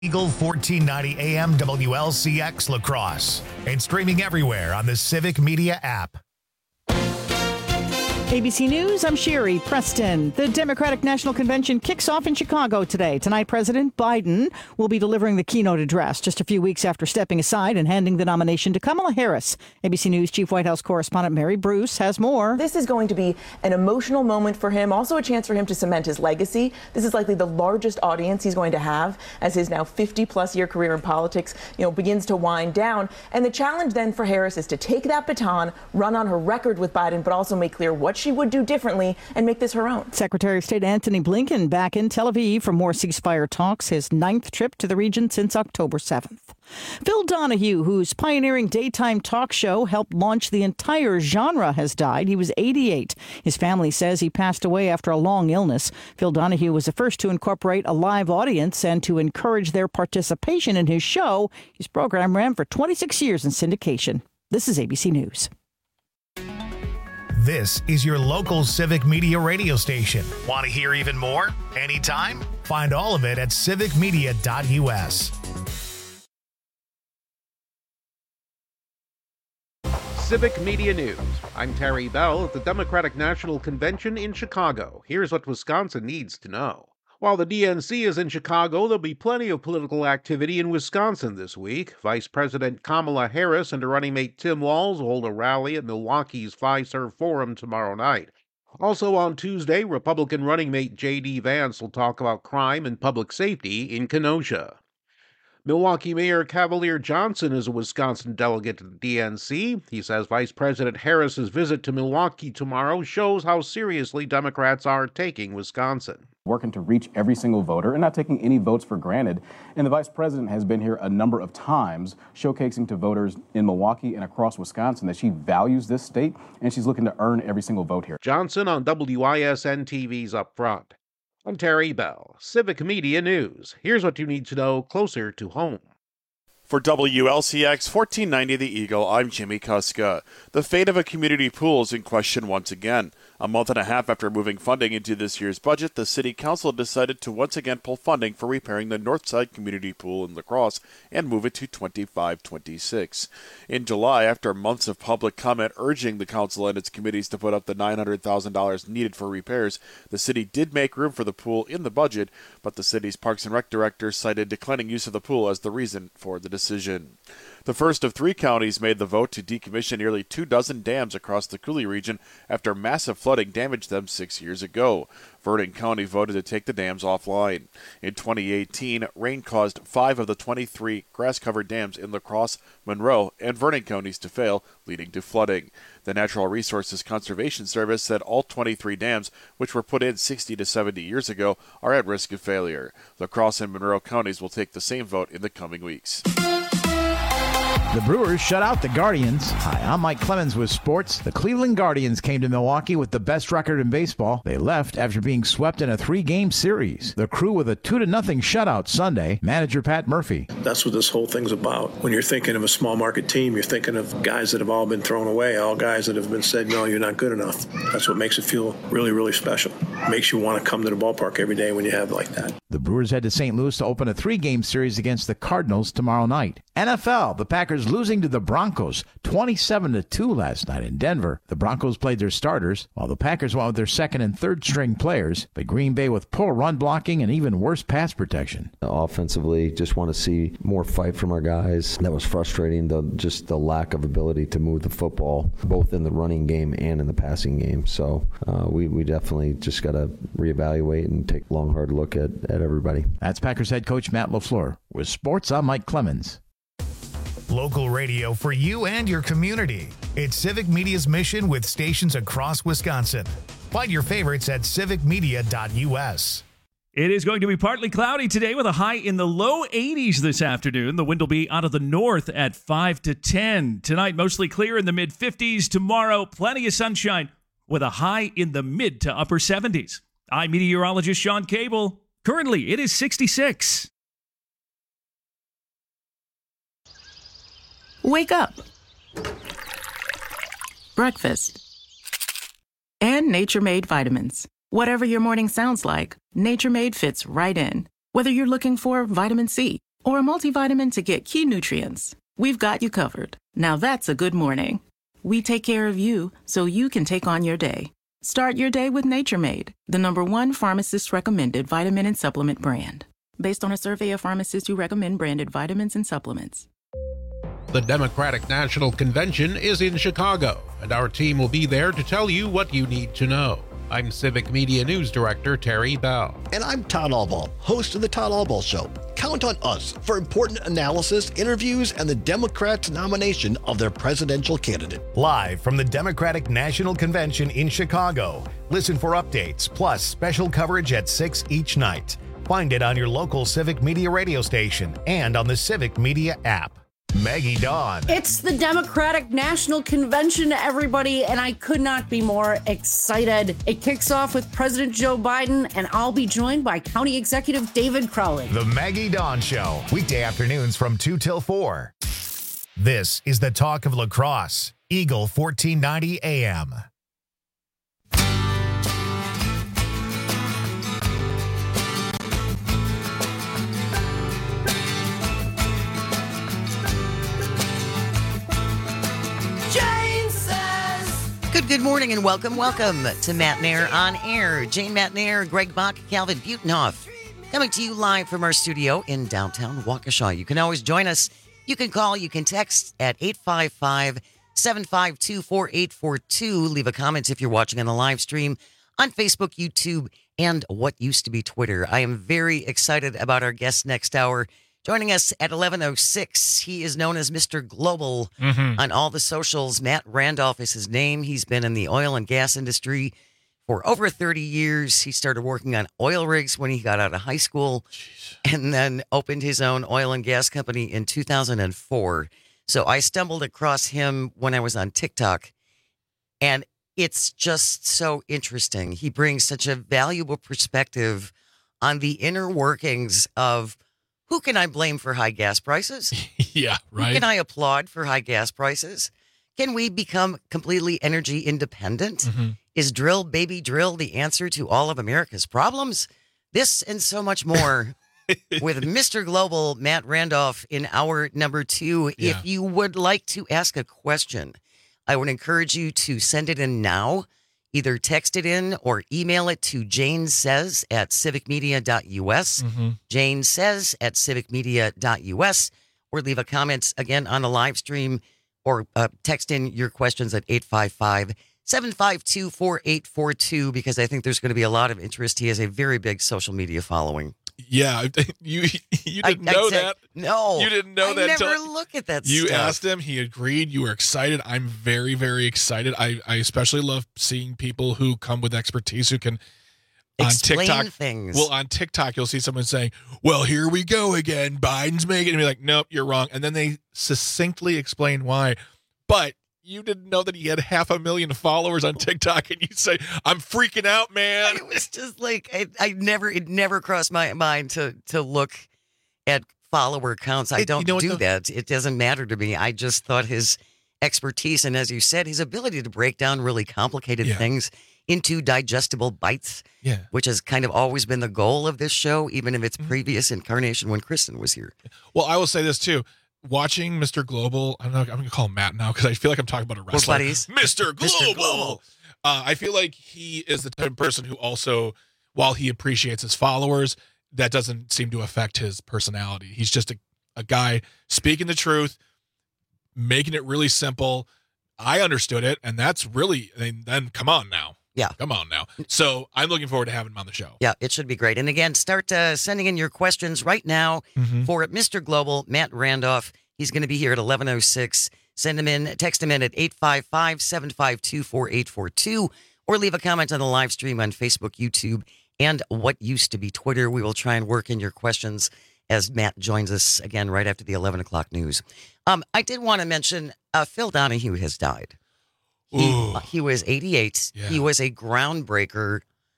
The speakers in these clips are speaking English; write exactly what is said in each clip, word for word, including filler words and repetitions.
Eagle fourteen ninety A M W L C X La Crosse and streaming everywhere on the Civic Media app. A B C News, I'm Sherry Preston. The Democratic National Convention kicks off in Chicago today. Tonight, President Biden will be delivering the keynote address just a few weeks after stepping aside and handing the nomination to Kamala Harris. A B C News Chief White House correspondent Mary Bruce has more. This is going to be an emotional moment for him, also a chance for him to cement his legacy. This is likely the largest audience he's going to have as his now fifty-plus year career in politics, you know, begins to wind down. And the challenge then for Harris is to take that baton, run on her record with Biden, but also make clear what she would do differently and make this her own. Secretary of State Antony Blinken back in Tel Aviv for more ceasefire talks, his ninth trip to the region since October seventh. Phil Donahue, whose pioneering daytime talk show helped launch the entire genre, has died. He was eighty-eight. His family says he passed away after a long illness. Phil Donahue was the first to incorporate a live audience and to encourage their participation in his show. His program ran for twenty-six years in syndication. This is A B C News. This is your local Civic Media radio station. Want to hear even more? Anytime? Find all of it at civic media dot U S. Civic Media News. I'm Terry Bell at the Democratic National Convention in Chicago. Here's what Wisconsin needs to know. While the D N C is in Chicago, there'll be plenty of political activity in Wisconsin this week. Vice President Kamala Harris and her running mate Tim Walz will hold a rally at Milwaukee's Fiserv Forum tomorrow night. Also on Tuesday, Republican running mate J D Vance will talk about crime and public safety in Kenosha. Milwaukee Mayor Cavalier Johnson is a Wisconsin delegate to the D N C. He says Vice President Harris's visit to Milwaukee tomorrow shows how seriously Democrats are taking Wisconsin. Working to reach every single voter and not taking any votes for granted. And the vice president has been here a number of times, showcasing to voters in Milwaukee and across Wisconsin that she values this state and she's looking to earn every single vote here. Johnson on W I S N T V's Up Front. I'm Terry Bell, Civic Media News. Here's what you need to know closer to home. For W L C X fourteen ninety The Eagle, I'm Jimmy Kuska. The fate of a community pool is in question once again. A month and a half after moving funding into this year's budget, the City Council decided to once again pull funding for repairing the Northside Community Pool in La Crosse and move it to twenty-five twenty-six. In July, after months of public comment urging the council and its committees to put up the nine hundred thousand dollars needed for repairs, the city did make room for the pool in the budget, but the city's Parks and Rec director cited declining use of the pool as the reason for the decision. The first of three counties made the vote to decommission nearly two dozen dams across the Coulee region after massive flooding damaged them six years ago. Vernon County voted to take the dams offline. In twenty eighteen, rain caused five of the twenty-three grass-covered dams in La Crosse, Monroe, and Vernon counties to fail, leading to flooding. The Natural Resources Conservation Service said all twenty-three dams, which were put in sixty to seventy years ago, are at risk of failure. La Crosse and Monroe counties will take the same vote in the coming weeks. The Brewers shut out the Guardians. Hi, I'm Mike Clemens with sports. The Cleveland Guardians came to Milwaukee with the best record in baseball. They left after being swept in a three-game series. The Crew with a two to nothing shutout Sunday. Manager Pat Murphy. That's what this whole thing's about. When you're thinking of a small market team, you're thinking of guys that have all been thrown away, all guys that have been said, no, you're not good enough. That's what makes it feel really, really special. Makes you want to come to the ballpark every day when you have like that. The Brewers head to Saint Louis to open a three-game series against the Cardinals tomorrow night. N F L, the Packers losing to the Broncos twenty-seven to two last night in Denver. The Broncos played their starters, while the Packers went with their second and third string players, but Green Bay with poor run blocking and even worse pass protection. Offensively, just want to see more fight from our guys. That was frustrating, the, just the lack of ability to move the football, both in the running game and in the passing game. So uh, we, we definitely just got to reevaluate and take a long, hard look at, at everybody. That's Packers head coach Matt LaFleur. With sports, I'm Mike Clemens. Local radio for you and your community. It's Civic Media's mission with stations across Wisconsin. Find your favorites at civic media dot U S. It is going to be partly cloudy today with a high in the low eighties this afternoon. The wind will be out of the north at five to ten. Tonight, mostly clear in the mid fifties. Tomorrow, plenty of sunshine with a high in the mid to upper seventies. I'm meteorologist Sean Cable. Currently, it is sixty-six. Wake up. Breakfast. And Nature Made vitamins. Whatever your morning sounds like, Nature Made fits right in. Whether you're looking for vitamin C, or a multivitamin to get key nutrients. We've got you covered. Now that's a good morning. We take care of you so you can take on your day. Start your day with Nature Made, the number one pharmacist-recommended vitamin and supplement brand. Based on a survey of pharmacists who recommend branded vitamins and supplements. The Democratic National Convention is in Chicago, and our team will be there to tell you what you need to know. I'm Civic Media News Director Terry Bell. And I'm Todd Albaugh, host of the Todd Albaugh Show. Count on us for important analysis, interviews, and the Democrats' nomination of their presidential candidate. Live from the Democratic National Convention in Chicago. Listen for updates, plus special coverage at six each night. Find it on your local Civic Media radio station and on the Civic Media app. Maggie Dawn. It's the Democratic National Convention, everybody, and I could not be more excited. It kicks off with President Joe Biden, and I'll be joined by County Executive David Crowley. The Maggie Dawn Show, weekday afternoons from two till four. This is the talk of lacrosse. Eagle fourteen ninety A M. Good, good morning and welcome, welcome to Matt Nair on Air. Jane Matt Nair, Greg Bach, Calvin Butenhoff, coming to you live from our studio in downtown Waukesha. You can always join us. You can call, you can text at eight five five, seven five two, four eight four two. Leave a comment if you're watching on the live stream on Facebook, YouTube, and what used to be Twitter. I am very excited about our guest next hour. Joining us at eleven oh six, he is known as Mister Global mm-hmm. on all the socials. Matt Randolph is his name. He's been in the oil and gas industry for over thirty years. He started working on oil rigs when he got out of high school Jeez. and then opened his own oil and gas company in two thousand four. So I stumbled across him when I was on TikTok, and it's just so interesting. He brings such a valuable perspective on the inner workings of who can I blame for high gas prices? Yeah, right. Who can I applaud for high gas prices? Can we become completely energy independent? Mm-hmm. Is drill, baby, drill the answer to all of America's problems? This and so much more with Mister Global, Matt Randolph, in hour number two. Yeah. If you would like to ask a question, I would encourage you to send it in now. Either text it in or email it to Jane Says at civic media dot u s. Mm-hmm. Jane Says at civic media dot u s. Or leave a comment again on the live stream or uh, text in your questions at eight five five, seven five two, four eight four two because I think there's going to be a lot of interest. He has a very big social media following. Yeah, you you didn't I, know said, that. No, you didn't know I that. I never till, look at that. You stuff. asked him. He agreed. You were excited. I'm very, very excited. I, I especially love seeing people who come with expertise who can explain on TikTok things. Well, on TikTok, you'll see someone saying, "Well, here we go again. Biden's making," and be like, "Nope, you're wrong." And then they succinctly explain why. But you didn't know that he had half a million followers on TikTok, and you say, "I'm freaking out, man." It was just like I, I never, it never crossed my mind to to look at follower counts. I it, don't you know do the, that. It doesn't matter to me. I just thought his expertise and, as you said, his ability to break down really complicated yeah. things into digestible bites, yeah. which has kind of always been the goal of this show, even in its mm-hmm. previous incarnation when Kristen was here. Well, I will say this too. Watching Mister Global, I'm not, I'm going to call him Matt now because I feel like I'm talking about a wrestler. Mister Global. Mister Global. Uh, I feel like he is the type of person who also, while he appreciates his followers, that doesn't seem to affect his personality. He's just a, a guy speaking the truth, making it really simple. I understood it, and that's really, I mean, then come on now. Yeah. Come on now. So I'm looking forward to having him on the show. Yeah, it should be great. And again, start uh, sending in your questions right now mm-hmm. for Mister Global, Matt Randolph. He's going to be here at eleven oh six. Send him in, text him in at eight five five, seven five two, four eight four two, or leave a comment on the live stream on Facebook, YouTube, and what used to be Twitter. We will try and work in your questions as Matt joins us again right after the eleven o'clock news. Um, I did want to mention uh, Phil Donahue has died. He, he was eighty-eight. Yeah. He was a groundbreaker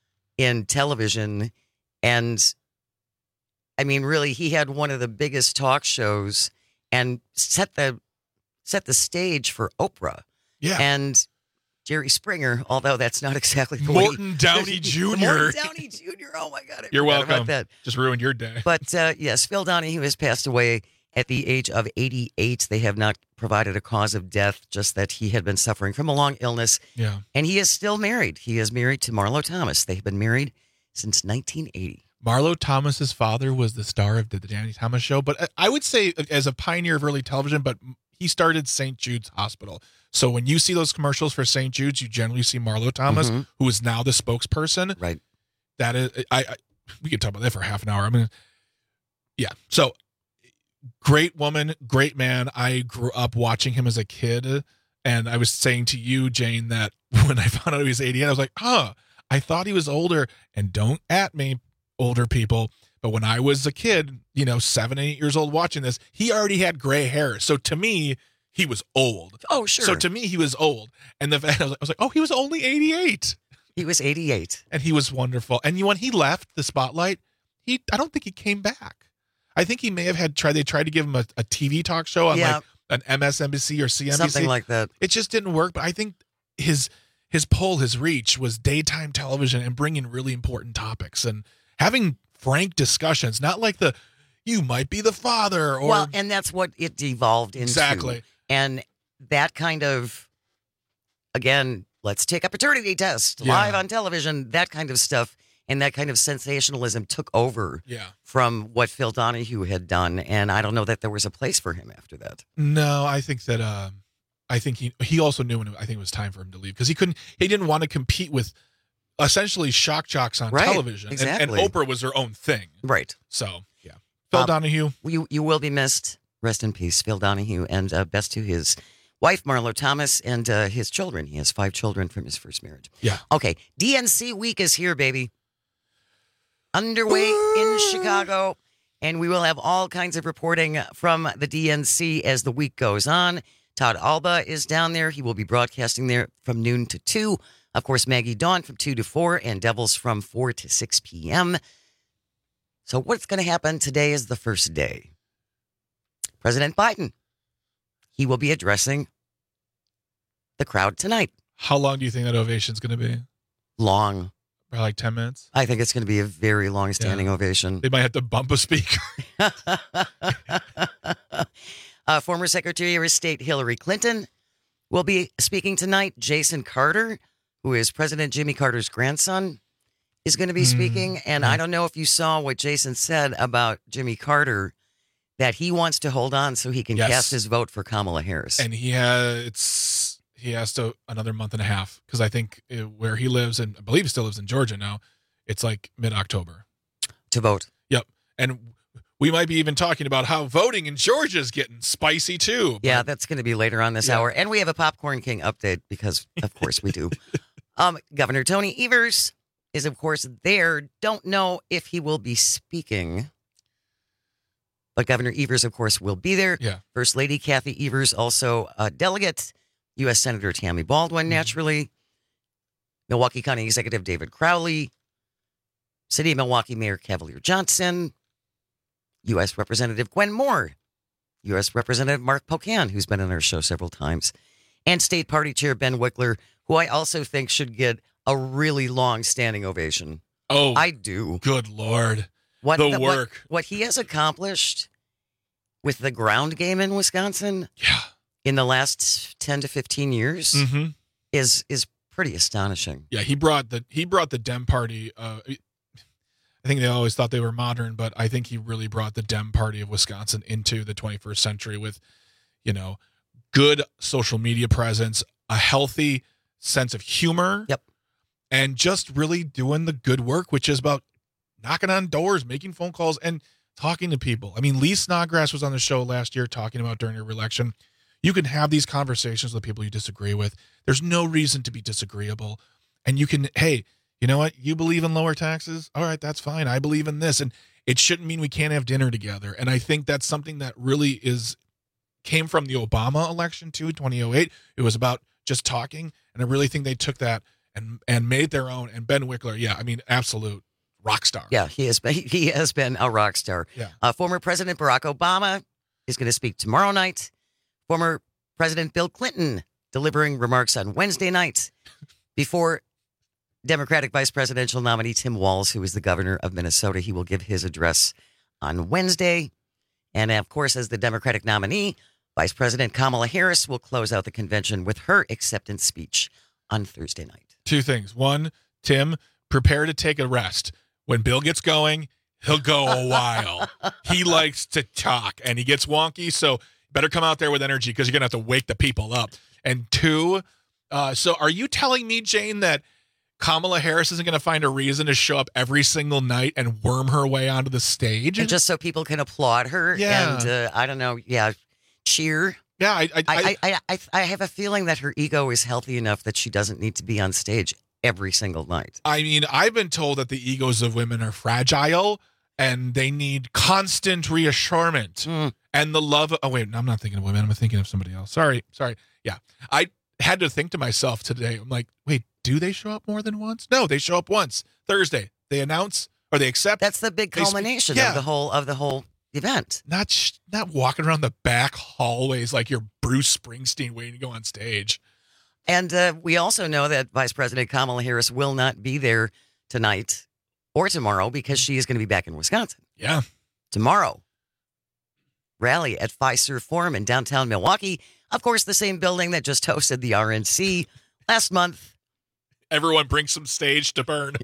in television. And, I mean, really, he had one of the biggest talk shows and set the set the stage for Oprah. Yeah. And Jerry Springer, although that's not exactly the Morton way Downey Junior Morton Downey Junior Oh, my God. I You're forgot about welcome. That. Just ruined your day. But, uh, yes, Phil Donahue has passed away at the age of eighty-eight. They have not provided a cause of death, just that he had been suffering from a long illness. Yeah. And he is still married. He is married to Marlo Thomas. They've been married since nineteen eighty. Marlo Thomas's father was the star of the, the Danny Thomas Show, but I would say as a pioneer of early television, but he started Saint Jude's Hospital. So when you see those commercials for Saint Jude's, you generally see Marlo Thomas, Mhm. who is now the spokesperson. Right. That is, I, I we could talk about that for half an hour. I mean, yeah. So great woman, great man. I grew up watching him as a kid, and I was saying to you, Jane, that when I found out he was eighty-eight, I was like, huh, I thought he was older. And don't at me, older people. But when I was a kid, you know, seven, eight years old watching this, he already had gray hair. So to me, he was old. Oh, sure. So to me, he was old. And the fact I was, I was like, oh, he was only eighty-eight. He was eighty-eight. And he was wonderful. And you, when he left the spotlight, he I don't think he came back. I think he may have had tried. They tried to give him a, a T V talk show on Yeah. like an M S N B C or C N B C. Something like that. It just didn't work. But I think his his pull, his reach was daytime television and bringing really important topics and having frank discussions, not like the you might be the father or Well, and that's what it devolved into. Exactly. And that kind of, again, let's take a paternity test Yeah. live on television, that kind of stuff. And that kind of sensationalism took over Yeah. from what Phil Donahue had done. And I don't know that there was a place for him after that. No, I think that uh, I think he he also knew when it, I think it was time for him to leave because he couldn't he didn't want to compete with essentially shock jocks on Right, television. And- exactly. And, Oprah was her own thing. Right. So yeah. Phil Um, Donahue. You, you will be missed. Rest in peace, Phil Donahue. And uh, best to his wife, Marlo Thomas, and uh, his children. He has five children from his first marriage. Yeah. Okay. D N C week is here, baby. Underway in Chicago. And we will have all kinds of reporting from the D N C as the week goes on. Todd Alba is down there. He will be broadcasting there from noon to two. Of course, Maggie Dawn from two to four and Devils from four to six p.m. So what's going to happen today is the first day. President Biden, he will be addressing the crowd tonight. How long do you think that ovation is going to be? Long. Probably like ten minutes. I think it's going to be a very long standing Yeah. ovation. They might have to bump a speaker. uh, former Secretary of State Hillary Clinton will be speaking tonight. Jason Carter, who is President Jimmy Carter's grandson, is going to be Mm, speaking. And yeah. I don't know if you saw what Jason said about Jimmy Carter, that he wants to hold on so he can Yes. cast his vote for Kamala Harris. And he has it's he has to another month and a half because I think uh, where he lives, and I believe he still lives in Georgia now, it's like mid-October to vote. Yep. And we might be even talking about how voting in Georgia is getting spicy too. Yeah, that's going to be later on this Yeah. hour. And we have a Popcorn King update because, of course, we do. um, Governor Tony Evers is, of course, there. Don't know if he will be speaking. But Governor Evers, of course, will be there. Yeah. First Lady Kathy Evers, also a delegate. U S Senator Tammy Baldwin, naturally. Milwaukee County Executive David Crowley. City of Milwaukee Mayor Cavalier Johnson. U S Representative Gwen Moore. U S Representative Mark Pocan, who's been on our show several times. And State Party Chair Ben Wickler, who I also think should get a really long standing ovation. Oh, I do. Good Lord. What the what- work. What, he has accomplished with the ground game in Wisconsin Yeah. in the last ten to fifteen years Mm-hmm. is is pretty astonishing. Yeah, he brought the he brought the Dem Party. Uh, I think they always thought they were modern, but I think he really brought the Dem Party of Wisconsin into the twenty-first century with, you know, good social media presence, a healthy sense of humor. Yep. And just really doing the good work, which is about knocking on doors, making phone calls, and talking to people. I mean, Lee Snodgrass was on the show last year talking about during her election. You can have these conversations with people you disagree with. There's no reason to be disagreeable. And you can, hey, you know what? You believe in lower taxes? All right, that's fine. I believe in this. And it shouldn't mean we can't have dinner together. And I think that's something that really is came from the Obama election too, twenty oh eight. It was about just talking. And I really think they took that and and made their own. And Ben Wickler, yeah, I mean, absolute rock star. Yeah, he has been, he has been a rock star. Yeah. Uh, former President Barack Obama is going to speak tomorrow night. Former President Bill Clinton delivering remarks on Wednesday night before Democratic vice presidential nominee Tim Walz, who is the governor of Minnesota. He will give his address on Wednesday. And of course, as the Democratic nominee, Vice President Kamala Harris will close out the convention with her acceptance speech on Thursday night. Two things. One, Tim, prepare to take a rest. When Bill gets going, he'll go a while. He likes to talk, and he gets wonky, so better come out there with energy because you're going to have to wake the people up. And two, uh, so are you telling me, Jane, that Kamala Harris isn't going to find a reason to show up every single night and worm her way onto the stage? And just so people can applaud her Yeah. and, uh, I don't know, yeah, cheer. Yeah, I I, I, I, I, I have a feeling that her ego is healthy enough that she doesn't need to be on stage every single night. I mean, I've been told that the egos of women are fragile and they need constant reassurance mm. and the love. Of, oh, wait, I'm not thinking of women. I'm thinking of somebody else. Sorry. Sorry. Yeah. I had to think to myself today. I'm like, wait, do they show up more than once? No, they show up once. Thursday. They announce or they accept. That's the big culmination yeah. of the whole of the whole event. Not sh- not walking around the back hallways like you're Bruce Springsteen waiting to go on stage. And uh, we also know that Vice President Kamala Harris will not be there tonight or tomorrow because she is going to be back in Wisconsin. Yeah. Tomorrow, rally at Fiserv Forum in downtown Milwaukee. Of course, the same building that just hosted the R N C last month. Everyone brings some stage to burn.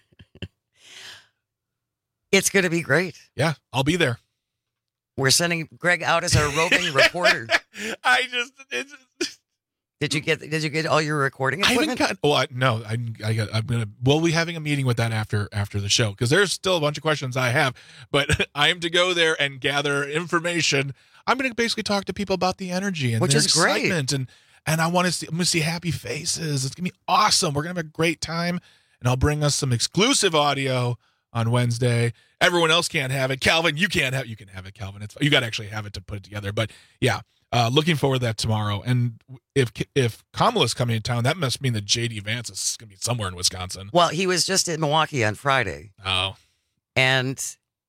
It's going to be great. Yeah, I'll be there. We're sending Greg out as our roving reporter. I just... It's, Did you get? Did you get all your recording equipment? I haven't got. Well, I, no, I, I got. I'm gonna. We'll be having a meeting with that after after the show because there's still a bunch of questions I have. But I am to go there and gather information. I'm gonna basically talk to people about the energy and Which their is great. excitement and and I want to see. I'm gonna see happy faces. It's gonna be awesome. We're gonna have a great time, and I'll bring us some exclusive audio on Wednesday. Everyone else can't have it. Calvin, you can't have. You can have it, Calvin. It's you got to actually have it to put it together. But yeah. Uh, looking forward to that tomorrow. And if if Kamala's coming to town, that must mean that J D Vance is going to be somewhere in Wisconsin. Well, he was just in Milwaukee on Friday. Oh. And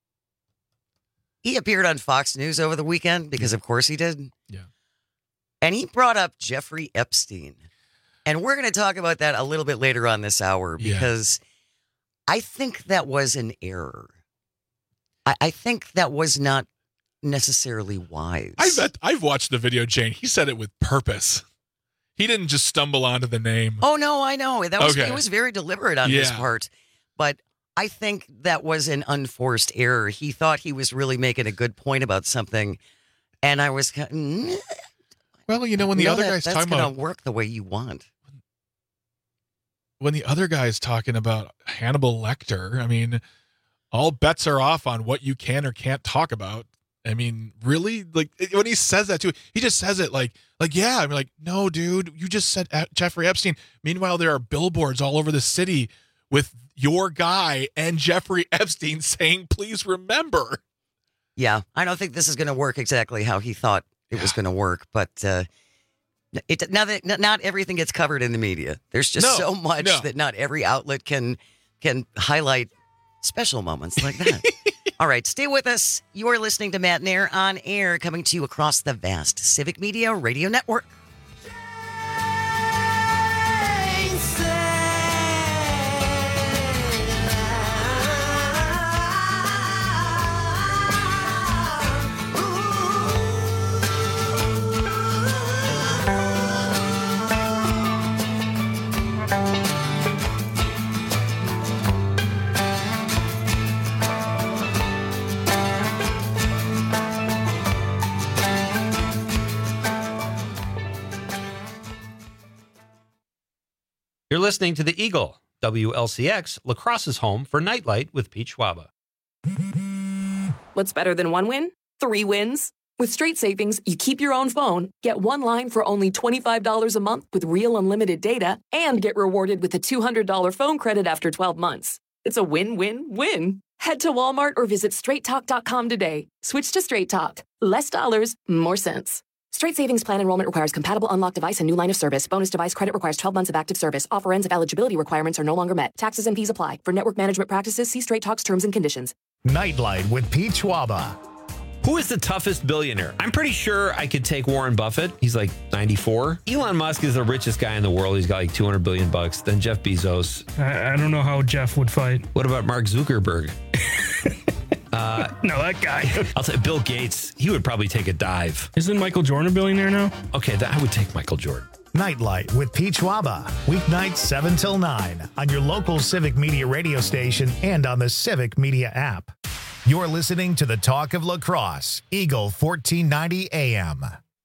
he appeared on Fox News over the weekend because, of course, he did. Yeah. And he brought up Jeffrey Epstein. And we're going to talk about that a little bit later on this hour because yeah. I think that was an error. I, I think that was not necessarily wise. I've, I've watched the video, Jane. He said it with purpose. He didn't just stumble onto the name. Oh, no, I know. That was okay. It was very deliberate on yeah. his part. But I think that was an unforced error. He thought he was really making a good point about something. And I was kind of, mm, well, you know, when the no, other that, guy's that's talking gonna about work the way you want. When the other guy's talking about Hannibal Lecter, I mean, all bets are off on what you can or can't talk about. I mean, really? Like, when he says that, too, he just says it like, like, yeah. I'm like, no, dude, you just said Jeffrey Epstein. Meanwhile, there are billboards all over the city with your guy and Jeffrey Epstein saying, please remember. Yeah, I don't think this is going to work exactly how he thought it yeah. was going to work. But uh, it now that not everything gets covered in the media. There's just no, so much no. that not every outlet can can highlight special moments like that. All right, stay with us. You are listening to Matt Nair on air, coming to you across the vast Civic Media Radio Network. You're listening to The Eagle, W L C X, La Crosse's home for Nightlight with Pete Schwaba. What's better than one win? Three wins. With Straight Savings, you keep your own phone, get one line for only twenty-five dollars a month with real unlimited data, and get rewarded with a two hundred dollars phone credit after twelve months. It's a win-win-win. Head to Walmart or visit straight talk dot com today. Switch to Straight Talk. Less dollars, more sense. Straight Savings Plan enrollment requires compatible unlocked device and new line of service. Bonus device credit requires twelve months of active service. Offer ends if eligibility requirements are no longer met. Taxes and fees apply. For network management practices, see Straight Talk's terms and conditions. Nightlight with Pete Schwaba. Who is the toughest billionaire? I'm pretty sure I could take Warren Buffett. He's like ninety-four. Elon Musk is the richest guy in the world. He's got like two hundred billion bucks. Then Jeff Bezos. I, I don't know how Jeff would fight. What about Mark Zuckerberg? uh, no, that guy. I'll say Bill Gates. He would probably take a dive. Isn't Michael Jordan a billionaire now? Okay, that, I would take Michael Jordan. Nightlight with Pete Schwaba. Weeknights seven till nine on your local Civic Media radio station and on the Civic Media app. You're listening to the Talk of La Crosse, Eagle fourteen ninety A M.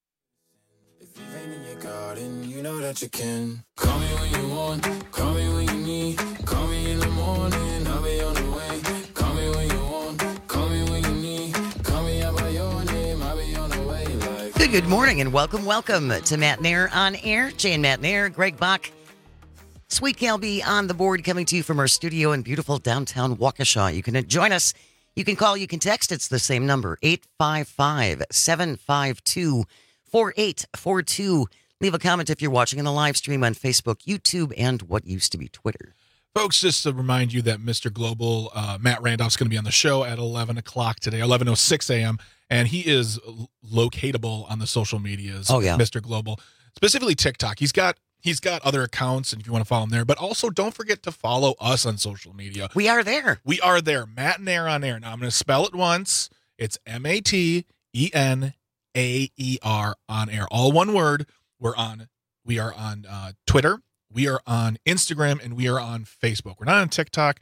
If you ain't in your garden, you know that you can. Call me when you want, call me when you need. Call me in the morning, I'll be on the way. Call me when you want, call me when you need. Call me out by your name, I'll be on the way. Like Good, good morning and welcome, welcome to Matt Nair on Air. Jane Matt Nair, Greg Bach, Sweet Calby on the board, coming to you from our studio in beautiful downtown Waukesha. You can join us. You can call, you can text. It's the same number, eight five five, seven five two, four eight four two. Leave a comment if you're watching in the live stream on Facebook, YouTube, and what used to be Twitter. Folks, just to remind you that Mister Global, uh, Matt Randolph's going to be on the show at eleven o'clock today, eleven oh six a.m., and he is locatable on the social medias. Oh, yeah. Mister Global, specifically TikTok. He's got He's got other accounts, and if you want to follow him there, but also don't forget to follow us on social media. We are there. We are there. Matt Nair on Air. Now, I'm going to spell it once. It's M A T E N A E R on Air. All one word. We're on. We are on uh, Twitter. We are on Instagram, and we are on Facebook. We're not on TikTok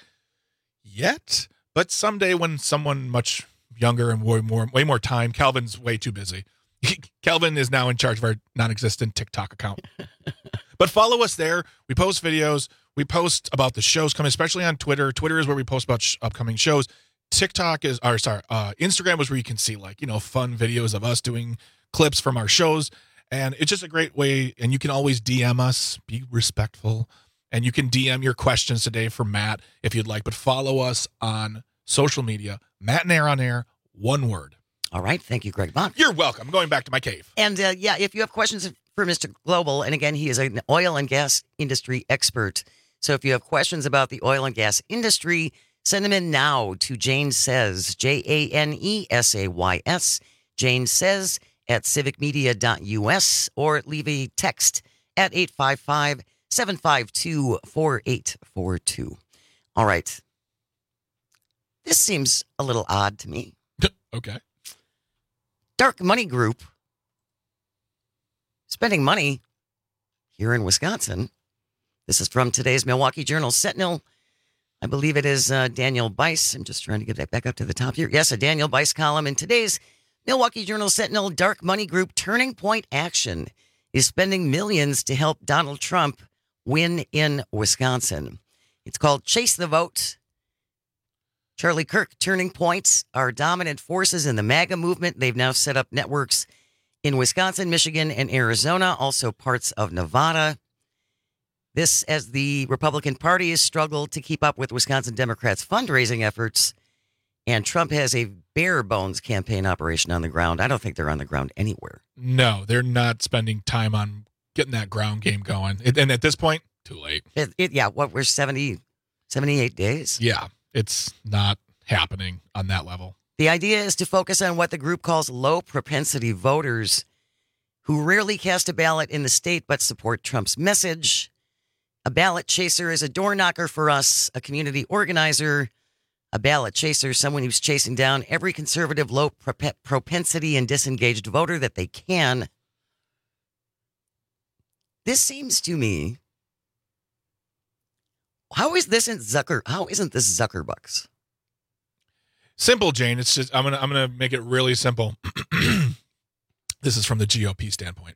yet, but someday when someone much younger and way more, way more time, Calvin's way too busy. Calvin is now in charge of our non-existent TikTok account. But follow us there. We post videos. We post about the shows coming, especially on Twitter. Twitter is where we post about sh- upcoming shows. TikTok is, or sorry, uh, Instagram is where you can see like, you know, fun videos of us doing clips from our shows. And it's just a great way. And you can always D M us, be respectful. And you can D M your questions today for Matt if you'd like. But follow us on social media. Matt Nair on Air, one word. All right. Thank you, Greg Bach. You're welcome. I'm going back to my cave. And uh, yeah, if you have questions for Mister Global, and again, he is an oil and gas industry expert. So if you have questions about the oil and gas industry, send them in now to Jane Says, J A N E S A Y S, Jane Says at civic media dot U S, or leave a text at eight five five, seven five two, four eight four two. All right. This seems a little odd to me. Okay. Dark Money Group spending money here in Wisconsin. This is from today's Milwaukee Journal Sentinel. I believe it is uh, Daniel Bice. I'm just trying to get that back up to the top here. Yes, a Daniel Bice column in today's Milwaukee Journal Sentinel. Dark Money Group Turning Point Action is spending millions to help Donald Trump win in Wisconsin. It's called Chase the Vote. Charlie Kirk, Turning Points are dominant forces in the MAGA movement. They've now set up networks in Wisconsin, Michigan, and Arizona, also parts of Nevada. This as the Republican Party has struggled to keep up with Wisconsin Democrats' fundraising efforts, and Trump has a bare bones campaign operation on the ground. I don't think they're on the ground anywhere. No, they're not spending time on getting that ground game going. It, and at this point, too late. It, it, yeah, what, we're seventy, seventy-eight days? Yeah. It's not happening on that level. The idea is to focus on what the group calls low propensity voters who rarely cast a ballot in the state but support Trump's message. A ballot chaser is a door knocker for us, a community organizer. A ballot chaser, someone who's chasing down every conservative low prop- propensity and disengaged voter that they can. This seems to me... How is this in Zucker? How isn't this Zuckerbucks? Simple, Jane. It's just I'm gonna I'm gonna make it really simple. This is from the G O P standpoint.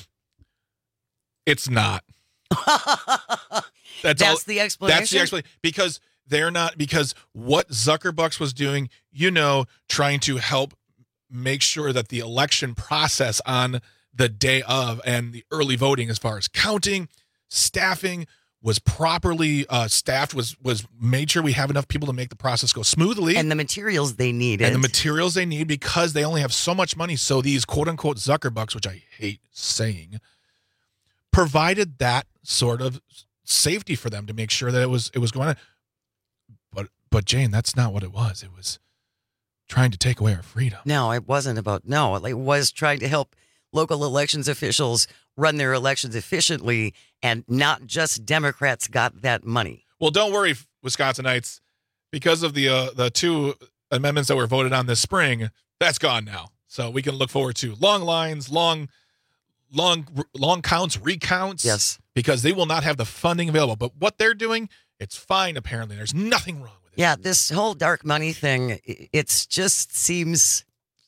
It's not. That's, that's all, the explanation. That's the explanation because they're not because what Zuckerbucks was doing, you know, trying to help make sure that the election process on the day of and the early voting, as far as counting, staffing. Was properly uh, staffed, was was made sure we have enough people to make the process go smoothly. And the materials they needed. And the materials they need because they only have so much money. So these quote-unquote Zuckerbucks, which I hate saying, provided that sort of safety for them to make sure that it was it was going on. But, but Jane, that's not what it was. It was trying to take away our freedom. No, it wasn't about, no, it was trying to help local elections officials run their elections efficiently, and not just Democrats got that money. Well, don't worry, Wisconsinites, because of the uh, the two amendments that were voted on this spring, that's gone now. So we can look forward to long lines, long, long, long counts, recounts. Yes. Because they will not have the funding available. But what they're doing, it's fine, apparently. There's nothing wrong with it. Yeah, this whole dark money thing, it just seems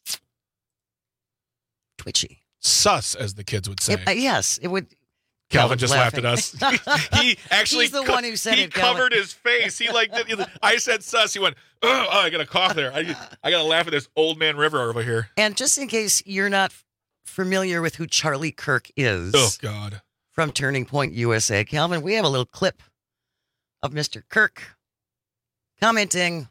twitchy. Sus, as the kids would say. It, uh, yes, it would. Calvin just laughing. laughed at us. he actually He's the co- one who said he it. Calvin. covered his face. He like I said sus. He went, oh, oh I got a cough there. I I got to laugh at this old man River over here. And just in case you're not familiar with who Charlie Kirk is. Oh God. From Turning Point U S A, Calvin, we have a little clip of Mister Kirk commenting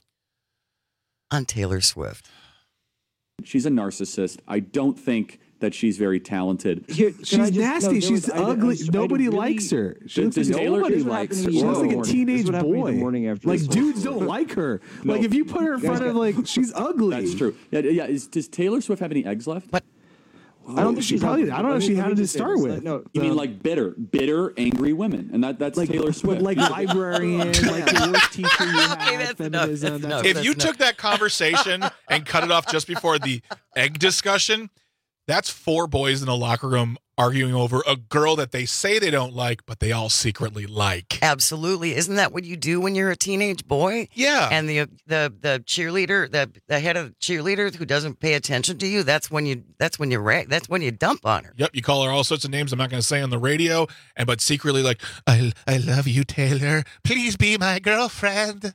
on Taylor Swift. She's a narcissist. I don't think that she's very talented. Here, she's just, nasty. No, she's was, ugly. I, I, Nobody I really, likes her. She looks like nobody likes her. She looks like a teenage boy. Like dudes don't like her. No. Like if you put her in front of like she's ugly. That's true. Yeah, yeah. Is, does Taylor Swift have any eggs left? But I don't think she probably. I don't know if she had to start with. No, you mean like bitter, bitter, angry women, and that that's like, Taylor Swift. Like librarian, like the worst teacher you have. Okay, that's feminism. Enough, that's if enough. you took that conversation and cut it off just before the egg discussion, that's four boys in a locker room arguing over a girl that they say they don't like, but they all secretly like. Absolutely. Isn't that what you do when you're a teenage boy? Yeah. And the the the cheerleader, the the head of the cheerleader who doesn't pay attention to you, that's when you that's when you ra- that's when you dump on her. Yep, you call her all sorts of names I'm not going to say on the radio, and but secretly like, I I love you, Taylor. Please be my girlfriend.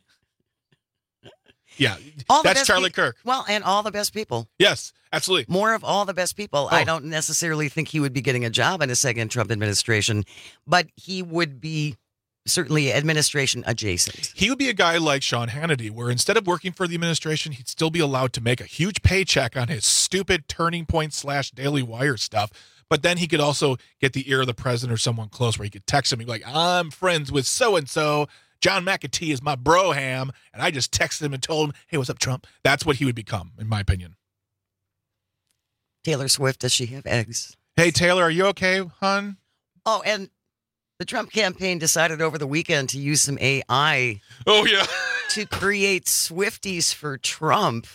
Yeah, all that's Charlie pe- Kirk. Well, and all the best people. Yes, absolutely. More of all the best people. Oh. I don't necessarily think he would be getting a job in a second Trump administration, but he would be certainly administration adjacent. He would be a guy like Sean Hannity, where instead of working for the administration, he'd still be allowed to make a huge paycheck on his stupid Turning Point slash Daily Wire stuff. But then he could also get the ear of the president or someone close where he could text him and be like, I'm friends with so-and-so. John McAtee is my broham, and I just texted him and told him, hey, what's up, Trump? That's what he would become, in my opinion. Taylor Swift, does she have eggs? Hey, Taylor, are you okay, hon? Oh, and the Trump campaign decided over the weekend to use some A I. Oh, yeah. to create Swifties for Trump.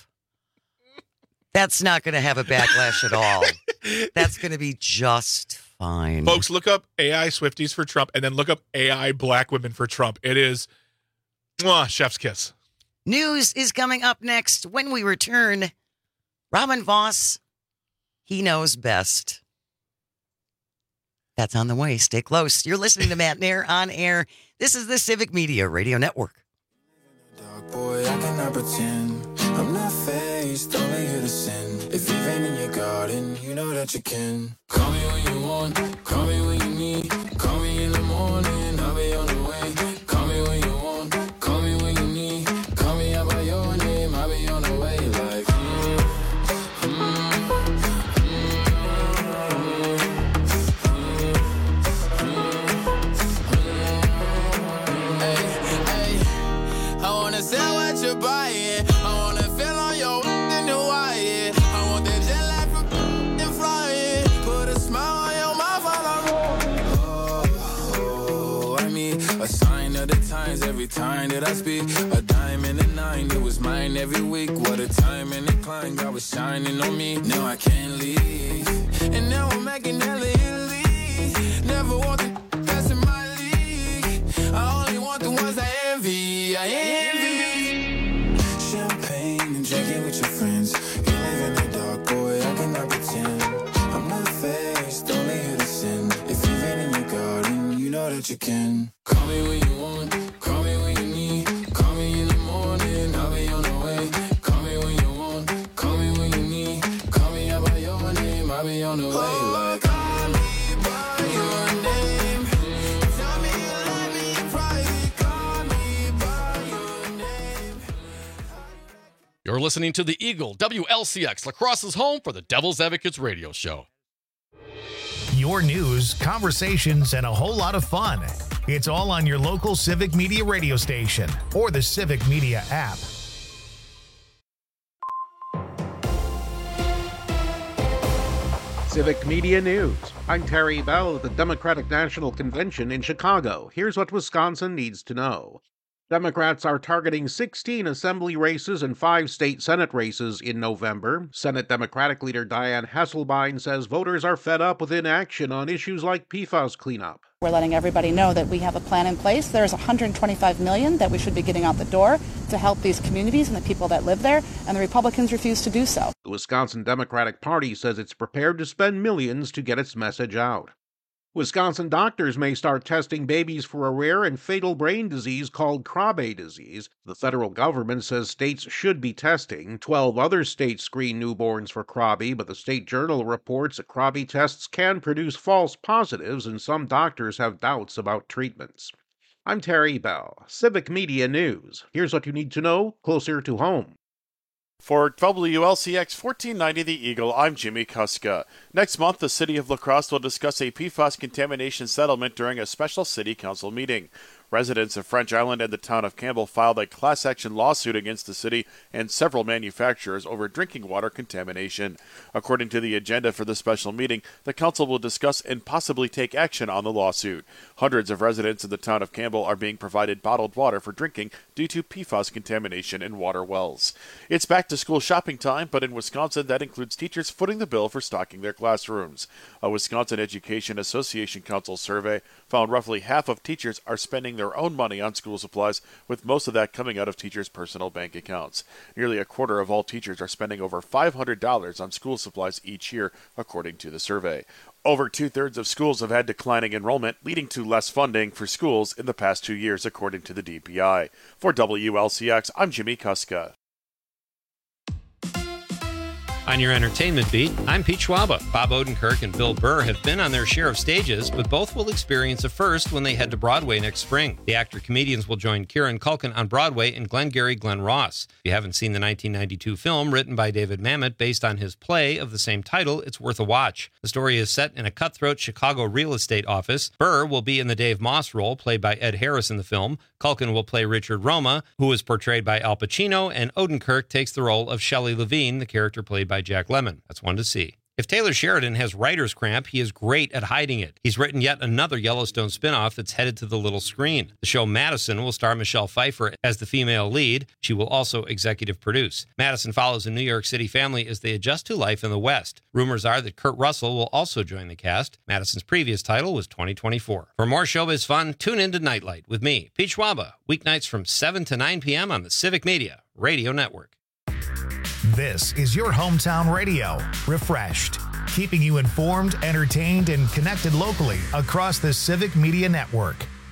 That's not going to have a backlash at all. That's going to be just fine. Folks, look up A I Swifties for Trump and then look up A I black women for Trump. It is mwah, chef's kiss. News is coming up next. When we return, Robin Voss, he knows best. That's on the way. Stay close. You're listening to Matt Nair on air. This is the Civic Media Radio Network. Dog boy, I cannot pretend I'm not faced, only here to sin. If you've rain in your garden, you know that you can. Call me when you want, call me when you need. Call me in the morning, I'll be on the way. Call me when you want, call me when you need. Call me out by your name, I'll be on the way. Like, mm, mm, mm, mm, hey, hey. I wanna sell what you're buying. I wanna feel on your in the wire. I want that jet lag from and flying. Put a smile on your mouth while I'm rolling. Oh, I mean, a sign of the times every time that I speak. A dime and a nine, it was mine every week. What a time and a climb, God was shining on me. Now I can't leave. And now I'm making hella Italy. Never want the best in my league. I only want the ones I envy. I envy. Champagne and drinking with your friends. You live in the dark, boy, I cannot pretend. I'm not faced, only here to sin. If you've rain in your garden, you know that you can. Call me when you want, call me when you need. Call me in the morning, I'll be on the way. Call me when you want, call me when you need. Call me out by your name, I'll be on the way. Like, call me by your name. Tell me you love me in private. Call me by your name. You're listening to the Eagle W L C X, La Crosse's home for the Devil's Advocates radio show. Your news, conversations, and a whole lot of fun. It's all on your local Civic Media radio station or the Civic Media app. Civic Media News. I'm Terry Bell at the Democratic National Convention in Chicago. Here's what Wisconsin needs to know. Democrats are targeting sixteen assembly races and five state Senate races in November. Senate Democratic leader Diane Hasselbein says voters are fed up with inaction on issues like P FAS cleanup. We're letting everybody know that we have a plan in place. There's one hundred twenty-five million dollars that we should be getting out the door to help these communities and the people that live there, and the Republicans refuse to do so. The Wisconsin Democratic Party says it's prepared to spend millions to get its message out. Wisconsin doctors may start testing babies for a rare and fatal brain disease called Krabbe disease. The federal government says states should be testing. Twelve other states screen newborns for Krabbe, but the State Journal reports that Krabbe tests can produce false positives, and some doctors have doubts about treatments. I'm Terry Bell, Civic Media News. Here's what you need to know closer to home. For W L C X fourteen ninety The Eagle, I'm Jimmy Kuska. Next month, the city of La Crosse will discuss a P FAS contamination settlement during a special city council meeting. Residents of French Island and the town of Campbell filed a class action lawsuit against the city and several manufacturers over drinking water contamination. According to the agenda for the special meeting, the council will discuss and possibly take action on the lawsuit. Hundreds of residents in the town of Campbell are being provided bottled water for drinking due to P FAS contamination in water wells. It's back to school shopping time, but in Wisconsin that includes teachers footing the bill for stocking their classrooms. A Wisconsin Education Association Council survey found roughly half of teachers are spending their own money on school supplies, with most of that coming out of teachers' personal bank accounts. Nearly a quarter of all teachers are spending over five hundred dollars on school supplies each year, according to the survey. Over two-thirds of schools have had declining enrollment, leading to less funding for schools in the past two years, according to the D P I. For W L C X, I'm Jimmy Kuska. On your entertainment beat, I'm Pete Schwaba. Bob Odenkirk and Bill Burr have been on their share of stages, but both will experience a first when they head to Broadway next spring. The actor-comedians will join Kieran Culkin on Broadway in Glengarry Glen Ross. If you haven't seen the nineteen ninety-two film written by David Mamet based on his play of the same title, it's worth a watch. The story is set in a cutthroat Chicago real estate office. Burr will be in the Dave Moss role, played by Ed Harris in the film. Culkin will play Richard Roma, who is portrayed by Al Pacino, and Odenkirk takes the role of Shelley Levine, the character played by Jack Lemmon. That's one to see. If Taylor Sheridan has writer's cramp, he is great at hiding it. He's written yet another Yellowstone spinoff that's headed to the little screen. The show Madison will star Michelle Pfeiffer as the female lead. She will also executive produce. Madison follows a New York City family as they adjust to life in the West. Rumors are that Kurt Russell will also join the cast. Madison's previous title was twenty twenty-four. For more showbiz fun, tune in to Nightlight with me, Pete Schwaba, weeknights from seven to nine p.m. on the Civic Media Radio Network. This is your hometown radio, refreshed, keeping you informed, entertained, and connected locally across the Civic Media Network.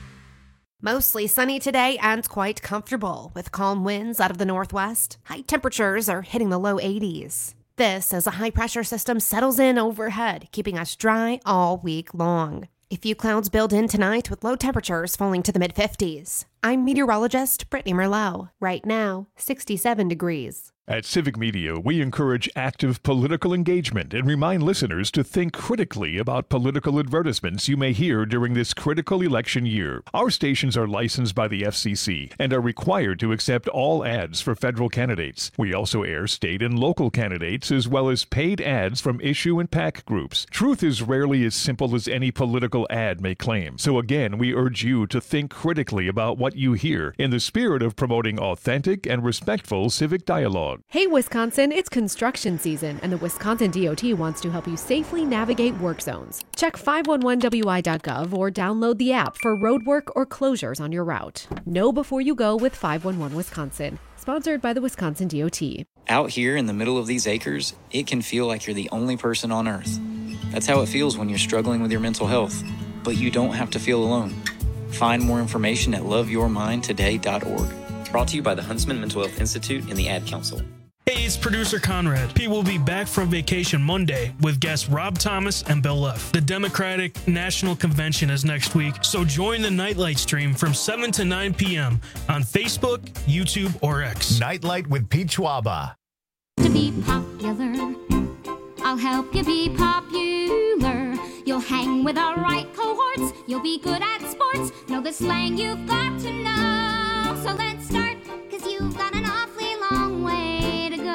Mostly sunny today and quite comfortable with calm winds out of the northwest. High temperatures are hitting the low eighties. This as a high-pressure system settles in overhead, keeping us dry all week long. A few clouds build in tonight with low temperatures falling to the mid-fifties. I'm meteorologist Brittany Merlot. Right now, sixty-seven degrees. At Civic Media, we encourage active political engagement and remind listeners to think critically about political advertisements you may hear during this critical election year. Our stations are licensed by the F C C and are required to accept all ads for federal candidates. We also air state and local candidates as well as paid ads from issue and PAC groups. Truth is rarely as simple as any political ad may claim. So again, we urge you to think critically about what you hear in the spirit of promoting authentic and respectful civic dialogue. Hey Wisconsin, it's construction season and the Wisconsin D O T wants to help you safely navigate work zones. Check five one one W I dot gov or download the app for road work or closures on your route. Know before you go with five one one Wisconsin, sponsored by the Wisconsin D O T. Out here in the middle of these acres, it can feel like you're the only person on earth. That's how it feels when you're struggling with your mental health, but you don't have to feel alone. Find more information at love your mind today dot org. Brought to you by the Huntsman Mental Health Institute and the Ad Council. Hey, it's producer Conrad. Pete will be back from vacation Monday with guests Rob Thomas and Bill Leff. The Democratic National Convention is next week, so join the Nightlight stream from seven to nine p.m. on Facebook, YouTube, or X. Nightlight with Pete Schwaba. To be popular, I'll help you be popular. You'll hang with our right cohorts. You'll be good at sports. Know the slang you've got to know. So let's start, because you've got an awfully long way to go. Good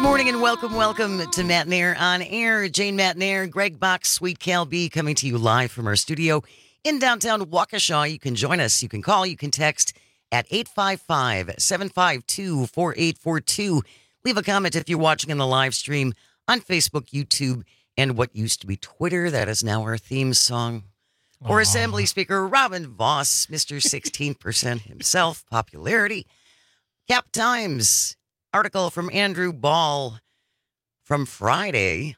morning and welcome, welcome to Matt Nair on Air. Jane Matt Nair, Greg Bach, Sweet Cal B coming to you live from our studio in downtown Waukesha. You can join us. You can call. You can text at eight five five, seven five two, four eight four two. Leave a comment if you're watching in the live stream on Facebook, YouTube, and what used to be Twitter. That is now our theme song. Or Assembly Speaker Robin Vos, Mister sixteen percent himself, popularity. Cap Times. Article from Andrew Ball from Friday.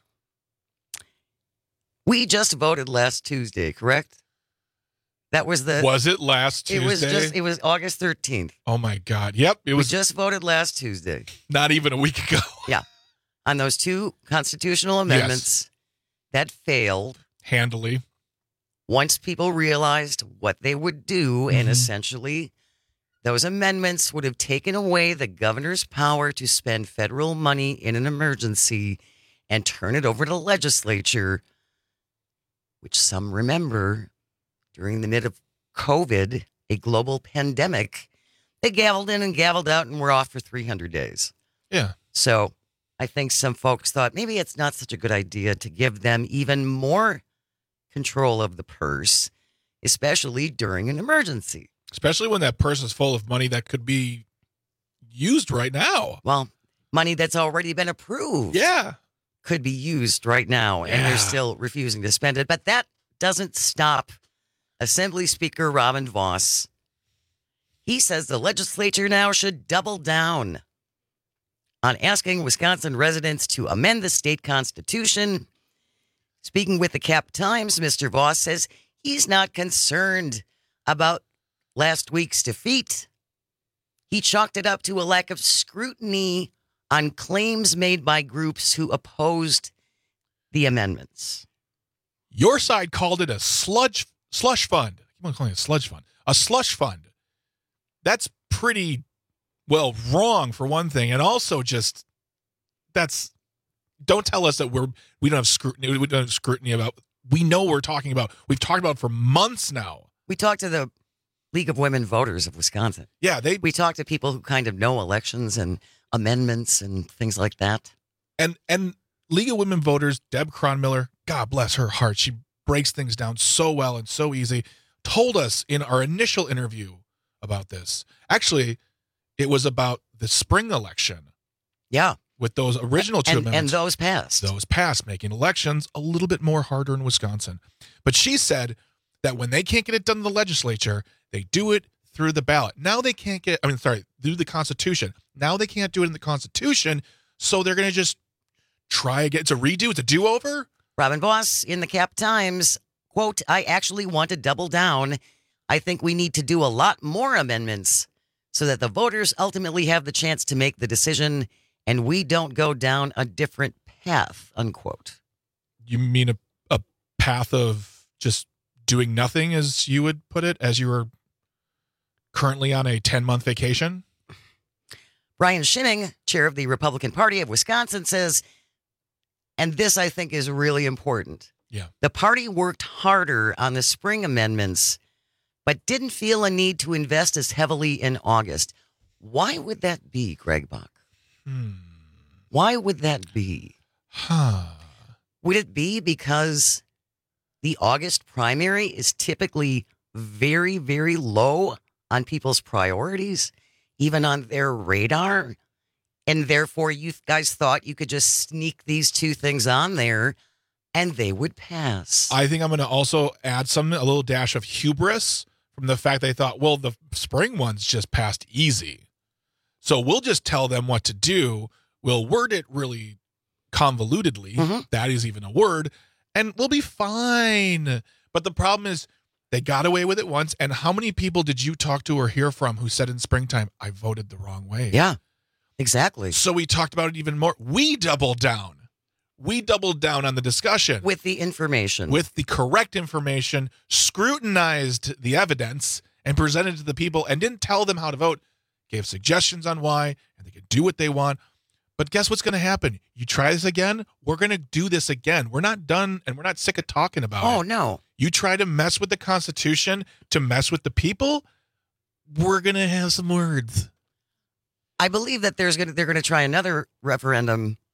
We just voted last Tuesday, correct? That was the... Was it last Tuesday? It was just, it was August thirteenth. Oh my God. Yep. It was we just voted last Tuesday. Not even a week ago. Yeah. On those two constitutional amendments yes. that failed. Handily. Once people realized what they would do mm-hmm. and essentially... Those amendments would have taken away the governor's power to spend federal money in an emergency and turn it over to the legislature, which some remember during the mid of COVID, a global pandemic, they gavelled in and gavelled out and were off for three hundred days. Yeah. So I think some folks thought maybe it's not such a good idea to give them even more control of the purse, especially during an emergency. Especially when that purse is full of money that could be used right now. Well, money that's already been approved. Yeah. Could be used right now, and yeah. they're still refusing to spend it. But that doesn't stop Assembly Speaker Robin Vos. He says the legislature now should double down on asking Wisconsin residents to amend the state constitution. Speaking with the Cap Times, Mister Vos says he's not concerned about last week's defeat. He chalked it up to a lack of scrutiny on claims made by groups who opposed the amendments. Your side called it a sludge slush fund. I keep on calling it a sludge fund. A slush fund. That's pretty, well, wrong for one thing. And also just, that's, don't tell us that we're, we don't have scrutiny, we don't have scrutiny about, we know what we're talking about. We've talked about it for months now. We talked to the League of Women Voters of Wisconsin. Yeah, they. We talk to people who kind of know elections and amendments and things like that. And and League of Women Voters, Deb Cronmiller, God bless her heart, she breaks things down so well and so easy, told us in our initial interview about this. Actually, it was about the spring election. Yeah. With those original two and, amendments. And those passed. Those passed, making elections a little bit more harder in Wisconsin. But she said that when they can't get it done in the legislature, they do it through the ballot. Now they can't get, I mean, sorry, through the Constitution. Now they can't do it in the Constitution, so they're going to just try again. It's a redo. It's a do-over. Robin Vos in the Cap Times, quote, I actually want to double down. I think we need to do a lot more amendments so that the voters ultimately have the chance to make the decision and we don't go down a different path, unquote. You mean a, a path of just doing nothing, as you would put it, as you were currently on a ten-month vacation? Brian Schimming, chair of the Republican Party of Wisconsin, says, and this I think is really important. Yeah. The party worked harder on the spring amendments, but didn't feel a need to invest as heavily in August. Why would that be, Greg Bach? Hmm. Why would that be? Huh. Would it be because the August primary is typically very, very low on people's priorities, even on their radar? And therefore, you guys thought you could just sneak these two things on there and they would pass. I think I'm going to also add some, a little dash of hubris from the fact they thought, well, the spring ones just passed easy. So we'll just tell them what to do. We'll word it really convolutedly. Mm-hmm. That is even a word. And we'll be fine. But the problem is they got away with it once. And how many people did you talk to or hear from who said in springtime, I voted the wrong way? Yeah, exactly. So we talked about it even more. We doubled down. We doubled down on the discussion. With the information. With the correct information, scrutinized the evidence, and presented it to the people and didn't tell them how to vote. Gave suggestions on why, and they could do what they want. But guess what's going to happen? You try this again, we're going to do this again. We're not done, and we're not sick of talking about oh, it. Oh, no. You try to mess with the Constitution, to mess with the people, we're going to have some words. I believe that there's going to, they're going to try another referendum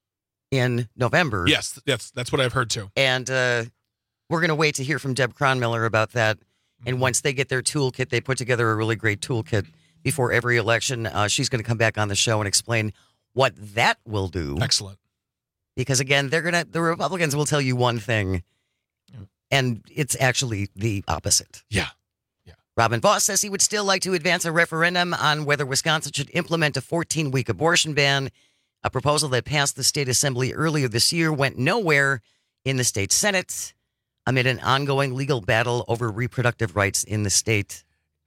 in November. Yes, that's that's what I've heard too. And uh, we're going to wait to hear from Deb Cronmiller about that. Mm-hmm. And once they get their toolkit, they put together a really great toolkit before every election. Uh, she's going to come back on the show and explain what that will do. Excellent. Because again, they're gonna the Republicans will tell you one thing, and it's actually the opposite. Yeah. Robin Vos says he would still like to advance a referendum on whether Wisconsin should implement a fourteen-week abortion ban. A proposal that passed the state assembly earlier this year went nowhere in the state Senate amid an ongoing legal battle over reproductive rights in the state.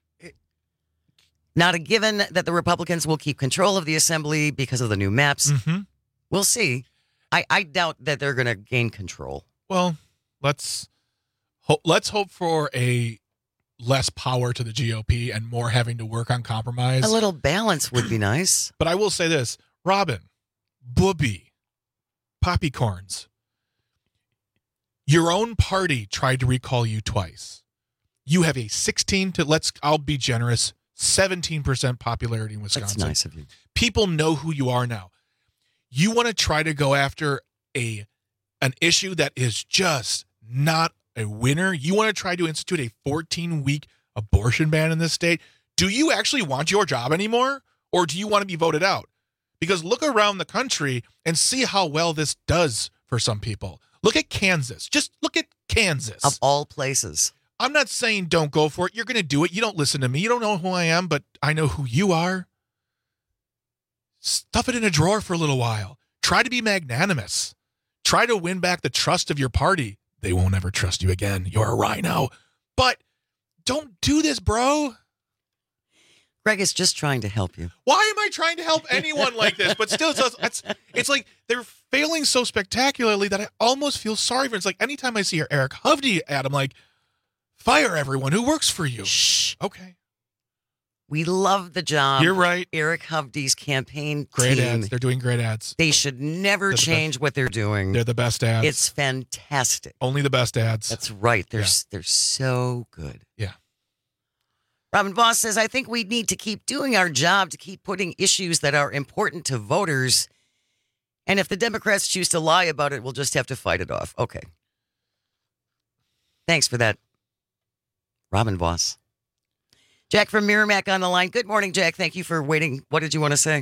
Not a given that the Republicans will keep control of the assembly because of the new maps. Mm-hmm. We'll see. I, I doubt that they're going to gain control. Well, let's ho- let's hope for a less power to the G O P and more having to work on compromise. A little balance would be nice. But I will say this, Robin, Booby, Poppycorns, your own party tried to recall you twice. You have a sixteen to, let's, I'll be generous, seventeen percent popularity in Wisconsin. That's nice of you. People know who you are now. You want to try to go after a an issue that is just not a winner? You want to try to institute a fourteen-week abortion ban in this state? Do you actually want your job anymore? Or do you want to be voted out? Because look around the country and see how well this does for some people. Look at Kansas. Just look at Kansas. Of all places. I'm not saying don't go for it. You're going to do it. You don't listen to me. You don't know who I am, but I know who you are. Stuff it in a drawer for a little while. Try to be magnanimous. Try to win back the trust of your party. They won't ever trust you again. You're a rhino. But don't do this, bro. Greg is just trying to help you. Why am I trying to help anyone like this? But still, it's, it's, it's like they're failing so spectacularly that I almost feel sorry for them. It's like anytime I see Eric Hovde ad, I'm like, fire everyone who works for you. Shh. Okay. We love the job. You're right. Eric Hovde's campaign great team. ads. They're doing great ads. They should never They're the change best. what they're doing. They're the best ads. It's fantastic. Only the best ads. That's right. They're Yeah. they're so good. Yeah. Robin Voss says, I think we need to keep doing our job to keep putting issues that are important to voters. And if the Democrats choose to lie about it, we'll just have to fight it off. Okay. Thanks for that, Robin Voss. Jack from Merrimack on the line. Good morning, Jack. Thank you for waiting. What did you want to say?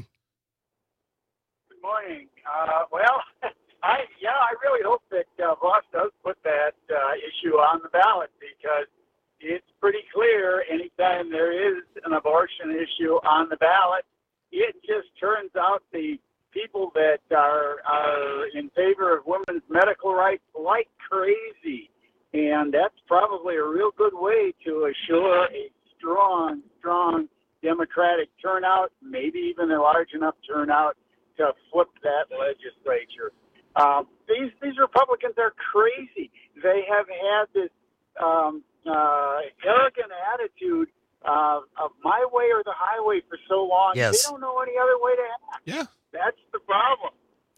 Good morning. Uh, well, I yeah, I really hope that uh, Voss does put that uh, issue on the ballot, because it's pretty clear anytime there is an abortion issue on the ballot, it just turns out the people that are, are in favor of women's medical rights like crazy. And that's probably a real good way to assure a strong, strong Democratic turnout, maybe even a large enough turnout to flip that legislature. Um, these these Republicans are crazy. They have had this um, uh, arrogant attitude uh, of my way or the highway for so long. Yes. They don't know any other way to act. Yeah. That's the problem.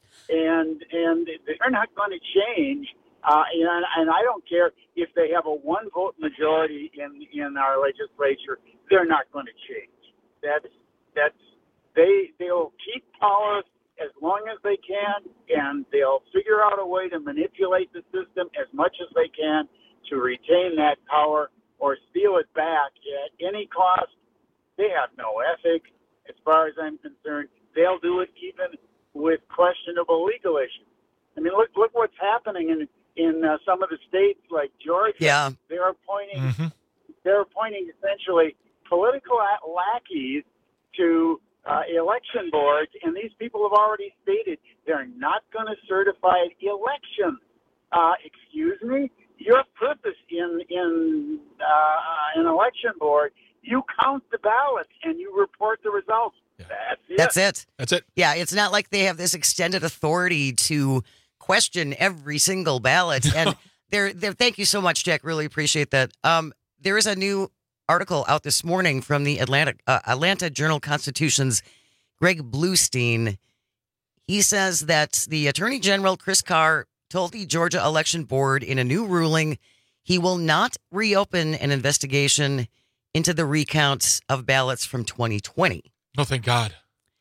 And and they're not going to change. Uh, and, and I don't care if they have a one vote majority in, in our legislature. They're not going to change. That's that's they they'll keep power as long as they can, and they'll figure out a way to manipulate the system as much as they can to retain that power or steal it back at any cost. They have no ethic, as far as I'm concerned. They'll do it even with questionable legal issues. I mean, look look what's happening in in uh, some of the states like Georgia. Yeah. They're appointing Mm-hmm. they're appointing essentially political lackeys to uh, election boards, and these people have already stated they're not going to certify elections. Uh, excuse me? Your purpose in in uh, an election board, you count the ballots and you report the results. That's it. That's it. That's it. Yeah, it's not like they have this extended authority to question every single ballot. And there, there. Thank you so much, Jack. Really appreciate that. Um, there is a new article out this morning from the Atlanta uh, Atlanta Journal-Constitution's Greg Bluestein. He says that the Attorney General Chris Carr told the Georgia Election Board in a new ruling he will not reopen an investigation into the recounts of ballots from twenty twenty. Oh, thank God.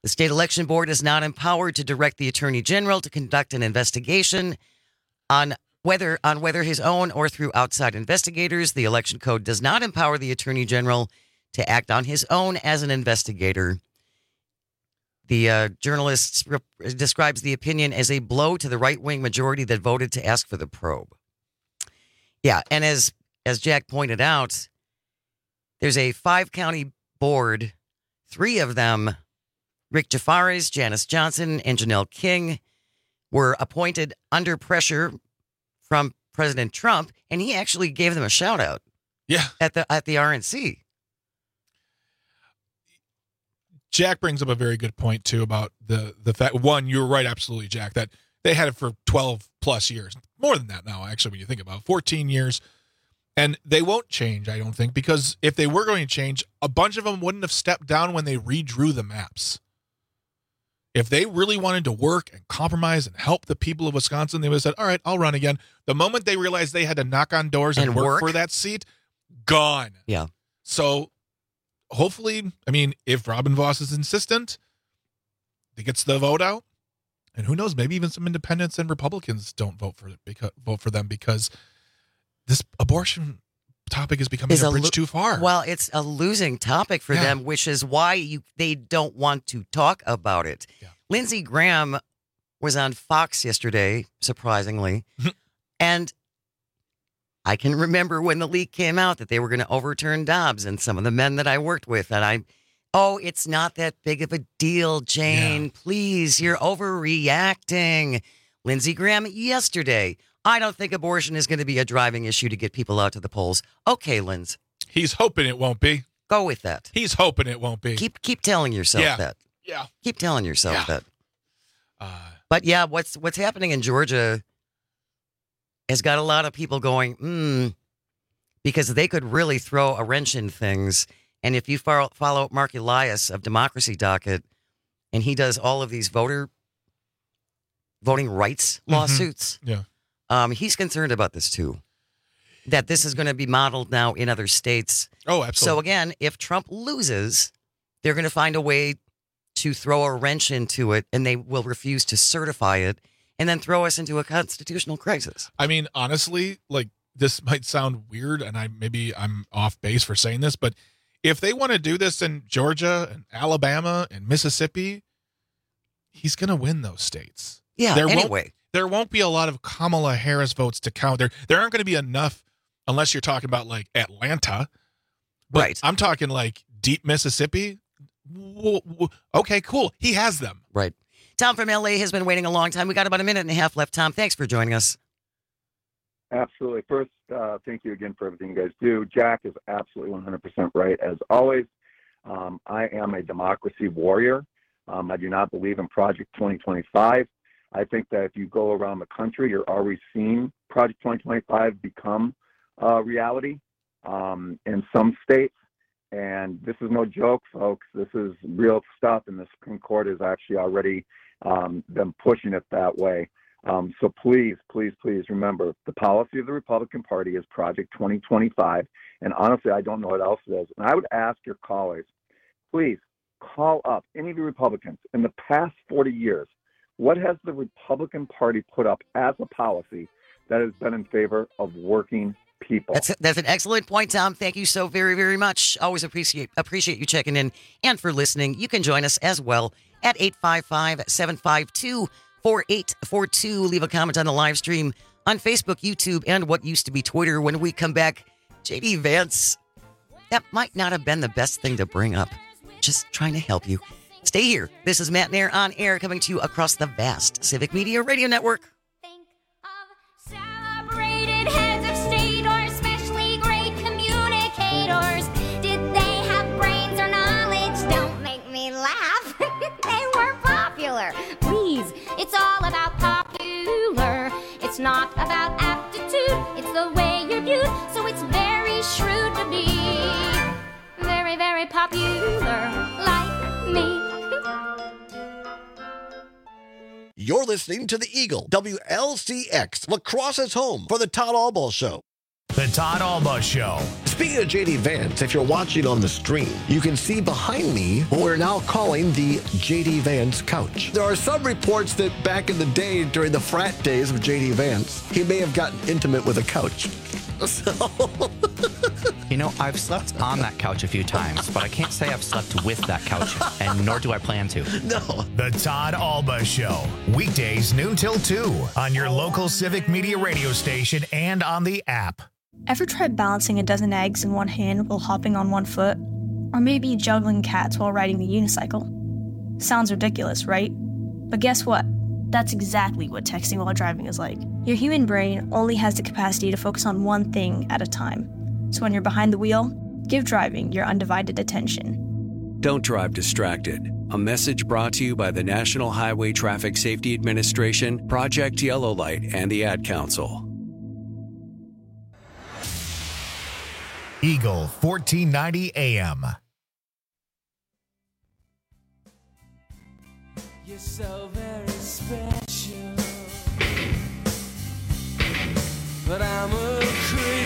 The state election board is not empowered to direct the attorney general to conduct an investigation on whether on whether his own or through outside investigators. The election code does not empower the attorney general to act on his own as an investigator. The uh, journalist rep- describes the opinion as a blow to the right-wing majority that voted to ask for the probe. Yeah, and as as Jack pointed out, there's a five-county board. Three of them, Rick Jafares, Janice Johnson, and Janelle King, were appointed under pressure from President Trump, and he actually gave them a shout out. Yeah. At the at the R N C. Jack brings up a very good point too about the the fact one, you're right, absolutely, Jack, that they had it for twelve plus years. More than that now, actually, when you think about it, fourteen years. And they won't change, I don't think, because if they were going to change, a bunch of them wouldn't have stepped down when they redrew the maps. If they really wanted to work and compromise and help the people of Wisconsin, they would have said, all right, I'll run again. The moment they realized they had to knock on doors and, and work, work for that seat, gone. Yeah. So hopefully, I mean, if Robin Vos is insistent, he gets the vote out. And who knows, maybe even some independents and Republicans don't vote for it because vote for them because this abortion topic is becoming a, a bridge lo- too far. Well, it's a losing topic for yeah. them, which is why you they don't want to talk about it. Yeah. Lindsey Graham was on Fox yesterday, surprisingly, and I can remember when the leak came out that they were going to overturn Dobbs, and some of the men that I worked with, and I, oh, it's not that big of a deal, Jane. Yeah. Please, you're overreacting. Lindsey Graham yesterday. I don't think abortion is going to be a driving issue to get people out to the polls. Okay, Linz. He's hoping it won't be. Go with that. He's hoping it won't be. Keep keep telling yourself yeah. that. Yeah. Keep telling yourself yeah. that. Uh, but yeah, what's what's happening in Georgia has got a lot of people going, hmm, because they could really throw a wrench in things. And if you follow, follow Mark Elias of Democracy Docket, and he does all of these voter voting rights lawsuits. Mm-hmm. Yeah. Um, he's concerned about this, too, that this is going to be modeled now in other states. Oh, absolutely. So, again, if Trump loses, they're going to find a way to throw a wrench into it, and they will refuse to certify it and then throw us into a constitutional crisis. I mean, honestly, like, this might sound weird, and I maybe I'm off base for saying this, but if they want to do this in Georgia and Alabama and Mississippi, he's going to win those states. Yeah, there anyway. Won't, there won't be a lot of Kamala Harris votes to count. There, there aren't going to be enough unless you're talking about, like, Atlanta. But right. I'm talking, like, deep Mississippi. Okay, cool. He has them. Right. Tom from L A has been waiting a long time. We got about a minute and a half left. Tom, thanks for joining us. Absolutely. First, uh, thank you again for everything you guys do. Jack is absolutely one hundred percent right, as always. Um, I am a democracy warrior. Um, I do not believe in Project twenty twenty-five. I think that if you go around the country, you're already seeing Project twenty twenty-five become uh, reality um, in some states. And this is no joke, folks. This is real stuff, and the Supreme Court has actually already um, been pushing it that way. Um, so please, please, please remember, the policy of the Republican Party is Project twenty twenty-five. And honestly, I don't know what else it is. And I would ask your callers, please call up any of the Republicans. In the past forty years, what has the Republican Party put up as a policy that has been in favor of working people? That's, that's an excellent point, Tom. Thank you so very, very much. Always appreciate appreciate you checking in and for listening. You can join us as well at eight five five, seven five two, four eight four two. Leave a comment on the live stream on Facebook, YouTube, and what used to be Twitter. When we come back, J D Vance, that might not have been the best thing to bring up. Just trying to help you. Stay here. This is Matt Nair on air, coming to you across the vast Civic Media Radio Network. Celebrated heads of state or especially great communicators. Did they have brains or knowledge? Don't make me laugh. They were popular. Please, it's all about popular. It's not about aptitude. It's the way you're viewed. So it's very shrewd to be very, very popular like me. You're listening to the Eagle, W L C X, La Crosse's home for the Todd Albaugh Show. The Todd Alba Show. Speaking of J D Vance, if you're watching on the stream, you can see behind me what we're now calling the J D Vance couch. There are some reports that back in the day, during the frat days of J D Vance, he may have gotten intimate with a couch. So... You know, I've slept on that couch a few times, but I can't say I've slept with that couch, and nor do I plan to. No. The Todd Alba Show. Weekdays noon till two on your local Civic Media radio station and on the app. Ever tried balancing a dozen eggs in one hand while hopping on one foot? Or maybe juggling cats while riding the unicycle? Sounds ridiculous, right? But guess what? That's exactly what texting while driving is like. Your human brain only has the capacity to focus on one thing at a time. So when you're behind the wheel, give driving your undivided attention. Don't drive distracted. A message brought to you by the National Highway Traffic Safety Administration, Project Yellow Light, and the Ad Council. Eagle fourteen ninety A M. You're so very special, but I'm a creep.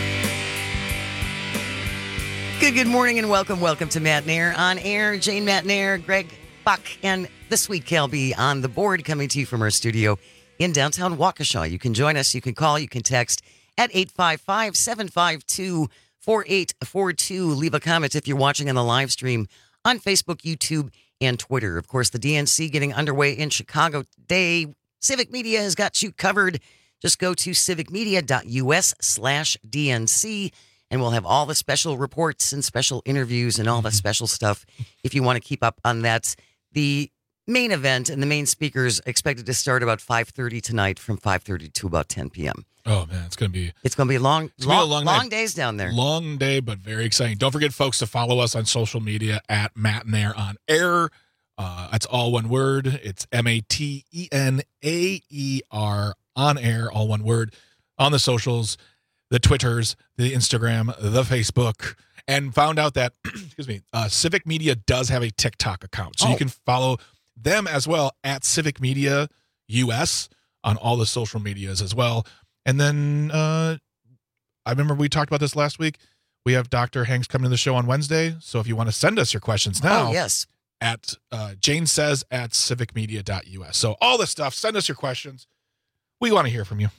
Good, good morning and welcome. Welcome to Matt Nair on air. Jane Matt Nair, Greg Buck, and this week Cal B on the board, coming to you from our studio in downtown Waukesha. You can join us, you can call, you can text at eight five five, seven five two, four eight four two. Leave a comment if you're watching on the live stream on Facebook, YouTube, and Twitter. Of course, the D N C getting underway in Chicago today. Civic Media has got you covered. Just go to civicmedia.us slash DNC, and we'll have all the special reports and special interviews and all the special stuff if you want to keep up on that. The main event and the main speakers expected to start about five thirty tonight, from five thirty to about ten p.m. Oh, man, it's going to be... It's going to be long, it's long, be a long, long days down there. Long day, but very exciting. Don't forget, folks, to follow us on social media at Matt Nair on air. Uh, that's all one word. It's M A T E N A E R on air, all one word, on the socials, the Twitters, the Instagram, the Facebook, and found out that, excuse me, uh, Civic Media does have a TikTok account. So oh. you can follow them as well at Civic Media U S on all the social medias as well. And then uh, I remember we talked about this last week. We have Doctor Hanks coming to the show on Wednesday. So if you want to send us your questions now, oh, yes. at uh, Jane says at civicmedia.us. So all this stuff, send us your questions. We want to hear from you.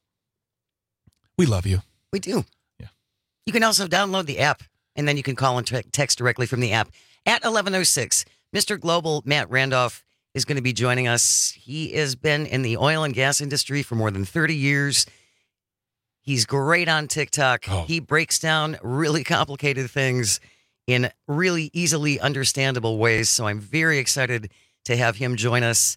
We love you. We do. Yeah. You can also download the app, and then you can call and te- text directly from the app. At eleven oh six, Mister Global Matt Randolph is going to be joining us. He has been in the oil and gas industry for more than thirty years. He's great on TikTok. Oh. He breaks down really complicated things in really easily understandable ways. So I'm very excited to have him join us.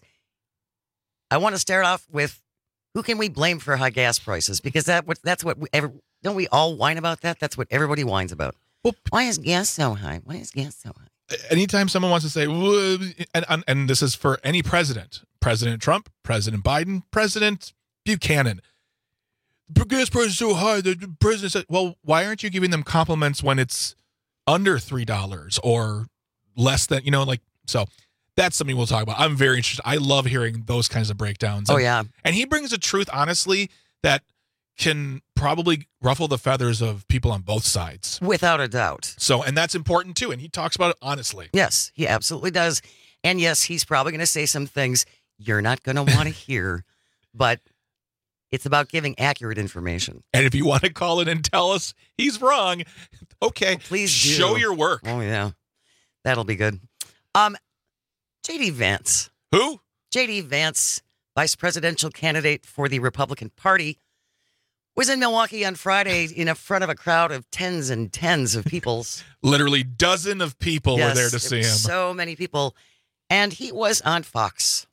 I want to start off with, who can we blame for high gas prices? Because that that's what we ever, don't we all whine about that? That's what everybody whines about. Well, why is gas so high? Why is gas so high? Anytime someone wants to say, and, and, and this is for any president, President Trump, President Biden, President Buchanan, the gas price is so high, the president said, well, why aren't you giving them compliments when it's under three dollars or less than, you know, like, so that's something we'll talk about. I'm very interested. I love hearing those kinds of breakdowns. Oh, and, yeah. And he brings a truth, honestly, that can probably ruffle the feathers of people on both sides. Without a doubt. So, and that's important too. And he talks about it honestly. Yes, he absolutely does. And yes, he's probably going to say some things you're not going to want to hear, but it's about giving accurate information. And if you want to call in and tell us he's wrong, okay, well, please do. Show your work. Oh, yeah. That'll be good. Um, J D Vance. Who? J D Vance, vice presidential candidate for the Republican Party, was in Milwaukee on Friday in front of a crowd of tens and tens of people. Literally dozen of people yes, were there to see him. So many people. And he was on Fox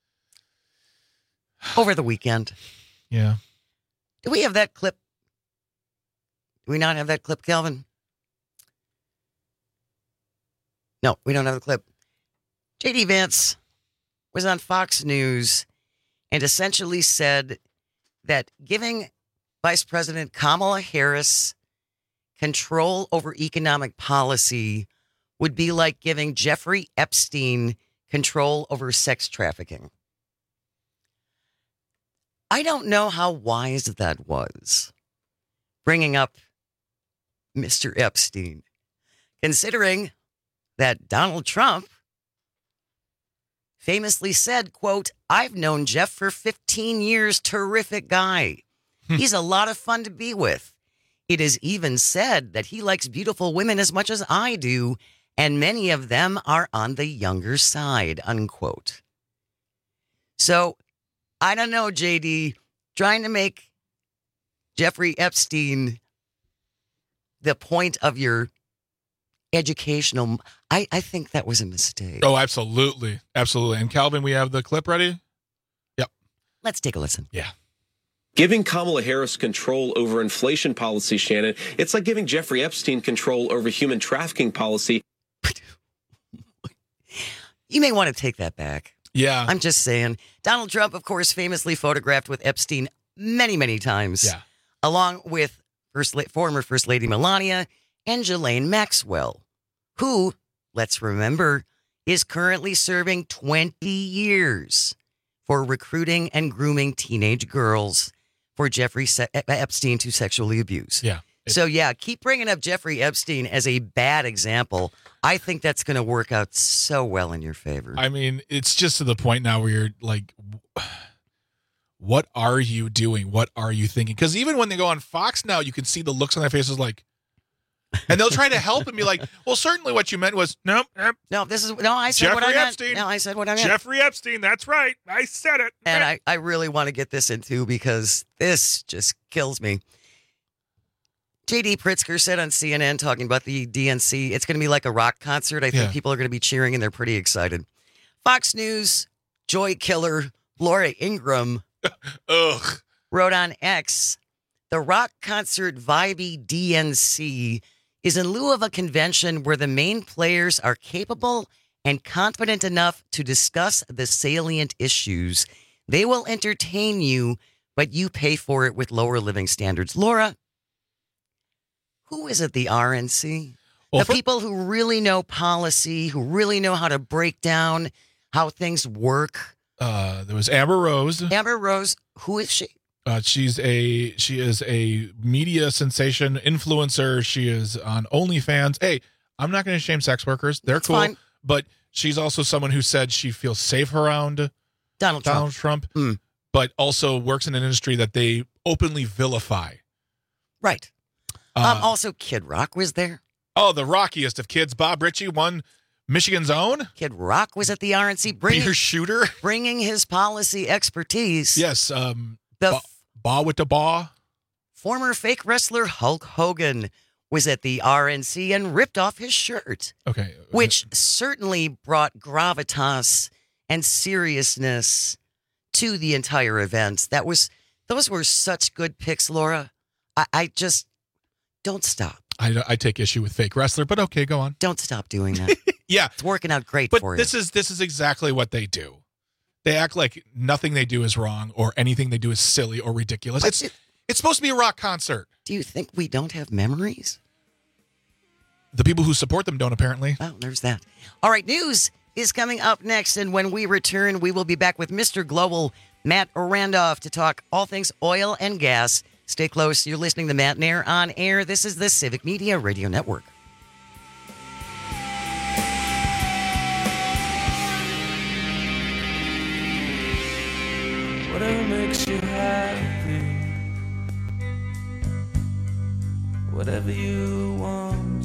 over the weekend. Yeah. Do we have that clip? Do we not have that clip, Calvin? No, we don't have the clip. J D Vance was on Fox News and essentially said that giving Vice President Kamala Harris control over economic policy would be like giving Jeffrey Epstein control over sex trafficking. I don't know how wise that was. bringing up Mister Epstein, considering that Donald Trump famously said, quote, "I've known Jeff for fifteen years. Terrific guy. He's a lot of fun to be with. It is even said that he likes beautiful women as much as I do, and many of them are on the younger side," unquote. So, I don't know, J D, trying to make Jeffrey Epstein the point of your educational, I, I think that was a mistake. Oh, absolutely. Absolutely. And Calvin, we have the clip ready? Yep. Let's take a listen. Yeah. Giving Kamala Harris control over inflation policy, Shannon, it's like giving Jeffrey Epstein control over human trafficking policy. You may want to take that back. Yeah. I'm just saying. Donald Trump, of course, famously photographed with Epstein many, many times. Yeah. Along with First La- former First Lady Melania and Ghislaine Maxwell, who, let's remember, is currently serving twenty years for recruiting and grooming teenage girls for Jeffrey Se- Epstein to sexually abuse. Yeah. So, yeah, keep bringing up Jeffrey Epstein as a bad example. I think that's going to work out so well in your favor. I mean, it's just to the point now where you're like, what are you doing? What are you thinking? Because even when they go on Fox now, you can see the looks on their faces like, and they'll try to help and be like, well, certainly what you meant was, nope. nope. No, this is, no, I said Jeffrey what I meant. Epstein. No, I said what I meant. Jeffrey Epstein, that's right. I said it. And I, I really want to get this into because this just kills me. J D Pritzker said on C N N talking about the D N C, it's going to be like a rock concert. I think Yeah. people are going to be cheering and they're pretty excited. Fox News, joy killer Laura Ingraham Ugh. wrote on X, the rock concert Vibey D N C is in lieu of a convention where the main players are capable and confident enough to discuss the salient issues. They will entertain you, but you pay for it with lower living standards. Laura, who is at the R N C? Well, the for- people who really know policy, who really know how to break down how things work. Uh, there was Amber Rose. Amber Rose, who is she? Uh, she's a she is a media sensation influencer. She is on OnlyFans. Hey, I'm not going to shame sex workers; they're That's cool. fine. But she's also someone who said she feels safe around Donald Trump, Donald Trump, Mm. but also works in an industry that they openly vilify. Right. Uh, um, also, Kid Rock was there. oh, the rockiest of kids, Bob Ritchie won Michigan's own Kid Rock was at the R N C, bringing, beer shooter. bringing his policy expertise. Yes, um, The ba, ba with the ba. former fake wrestler Hulk Hogan was at the R N C and ripped off his shirt, Okay, which certainly brought gravitas and seriousness to the entire event. That was those were such good picks, Laura. I, I just don't stop. I, I take issue with fake wrestler, but okay, go on. Don't stop doing that. Yeah, It's working out great but for this you. is this is exactly what they do. They act like nothing they do is wrong or anything they do is silly or ridiculous. But It's do- it's supposed to be a rock concert. Do you think we don't have memories? The people who support them don't, apparently. Oh, there's that. All right, news is coming up next, and when we return, we will be back with Mister Global, Matt Randolph, to talk all things oil and gas. Stay close. You're listening to Matt Nair on air. This is the Civic Media Radio Network. Whatever makes you happy, whatever you want,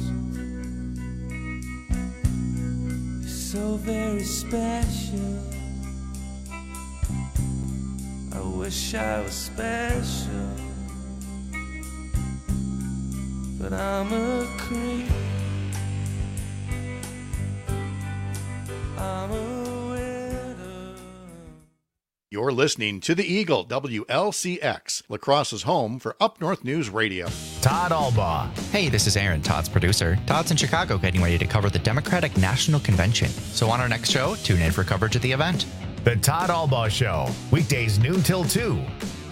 you're so very special. I wish I was special, but I'm a creep. I'm a You're listening to The Eagle, W L C X, La Crosse's home for Up North News Radio. Todd Albaugh. Hey, this is Aaron, Todd's producer. Todd's in Chicago getting ready to cover the Democratic National Convention. So on our next show, tune in for coverage of the event. The Todd Albaugh Show, weekdays noon till two.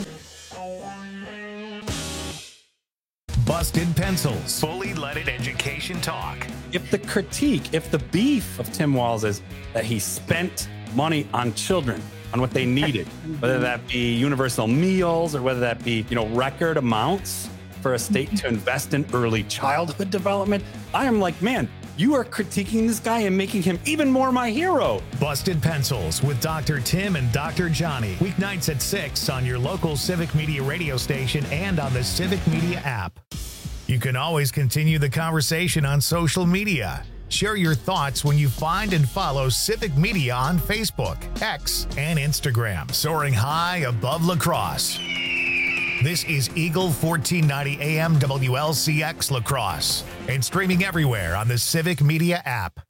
Busted Pencils, fully leaded education talk. If the critique, if the beef of Tim Walz is that he spent money on children, on what they needed, whether that be universal meals or whether that be, you know, record amounts, for a state to invest in early childhood development. I am like, man, you are critiquing this guy and making him even more my hero. Busted Pencils with Doctor Tim and Doctor Johnny. Weeknights at six on your local Civic Media radio station and on the Civic Media app. You can always continue the conversation on social media. Share your thoughts when you find and follow Civic Media on Facebook, X, and Instagram. Soaring high above La Crosse. This is Eagle fourteen ninety A M W L C X La Crosse and streaming everywhere on the Civic Media app.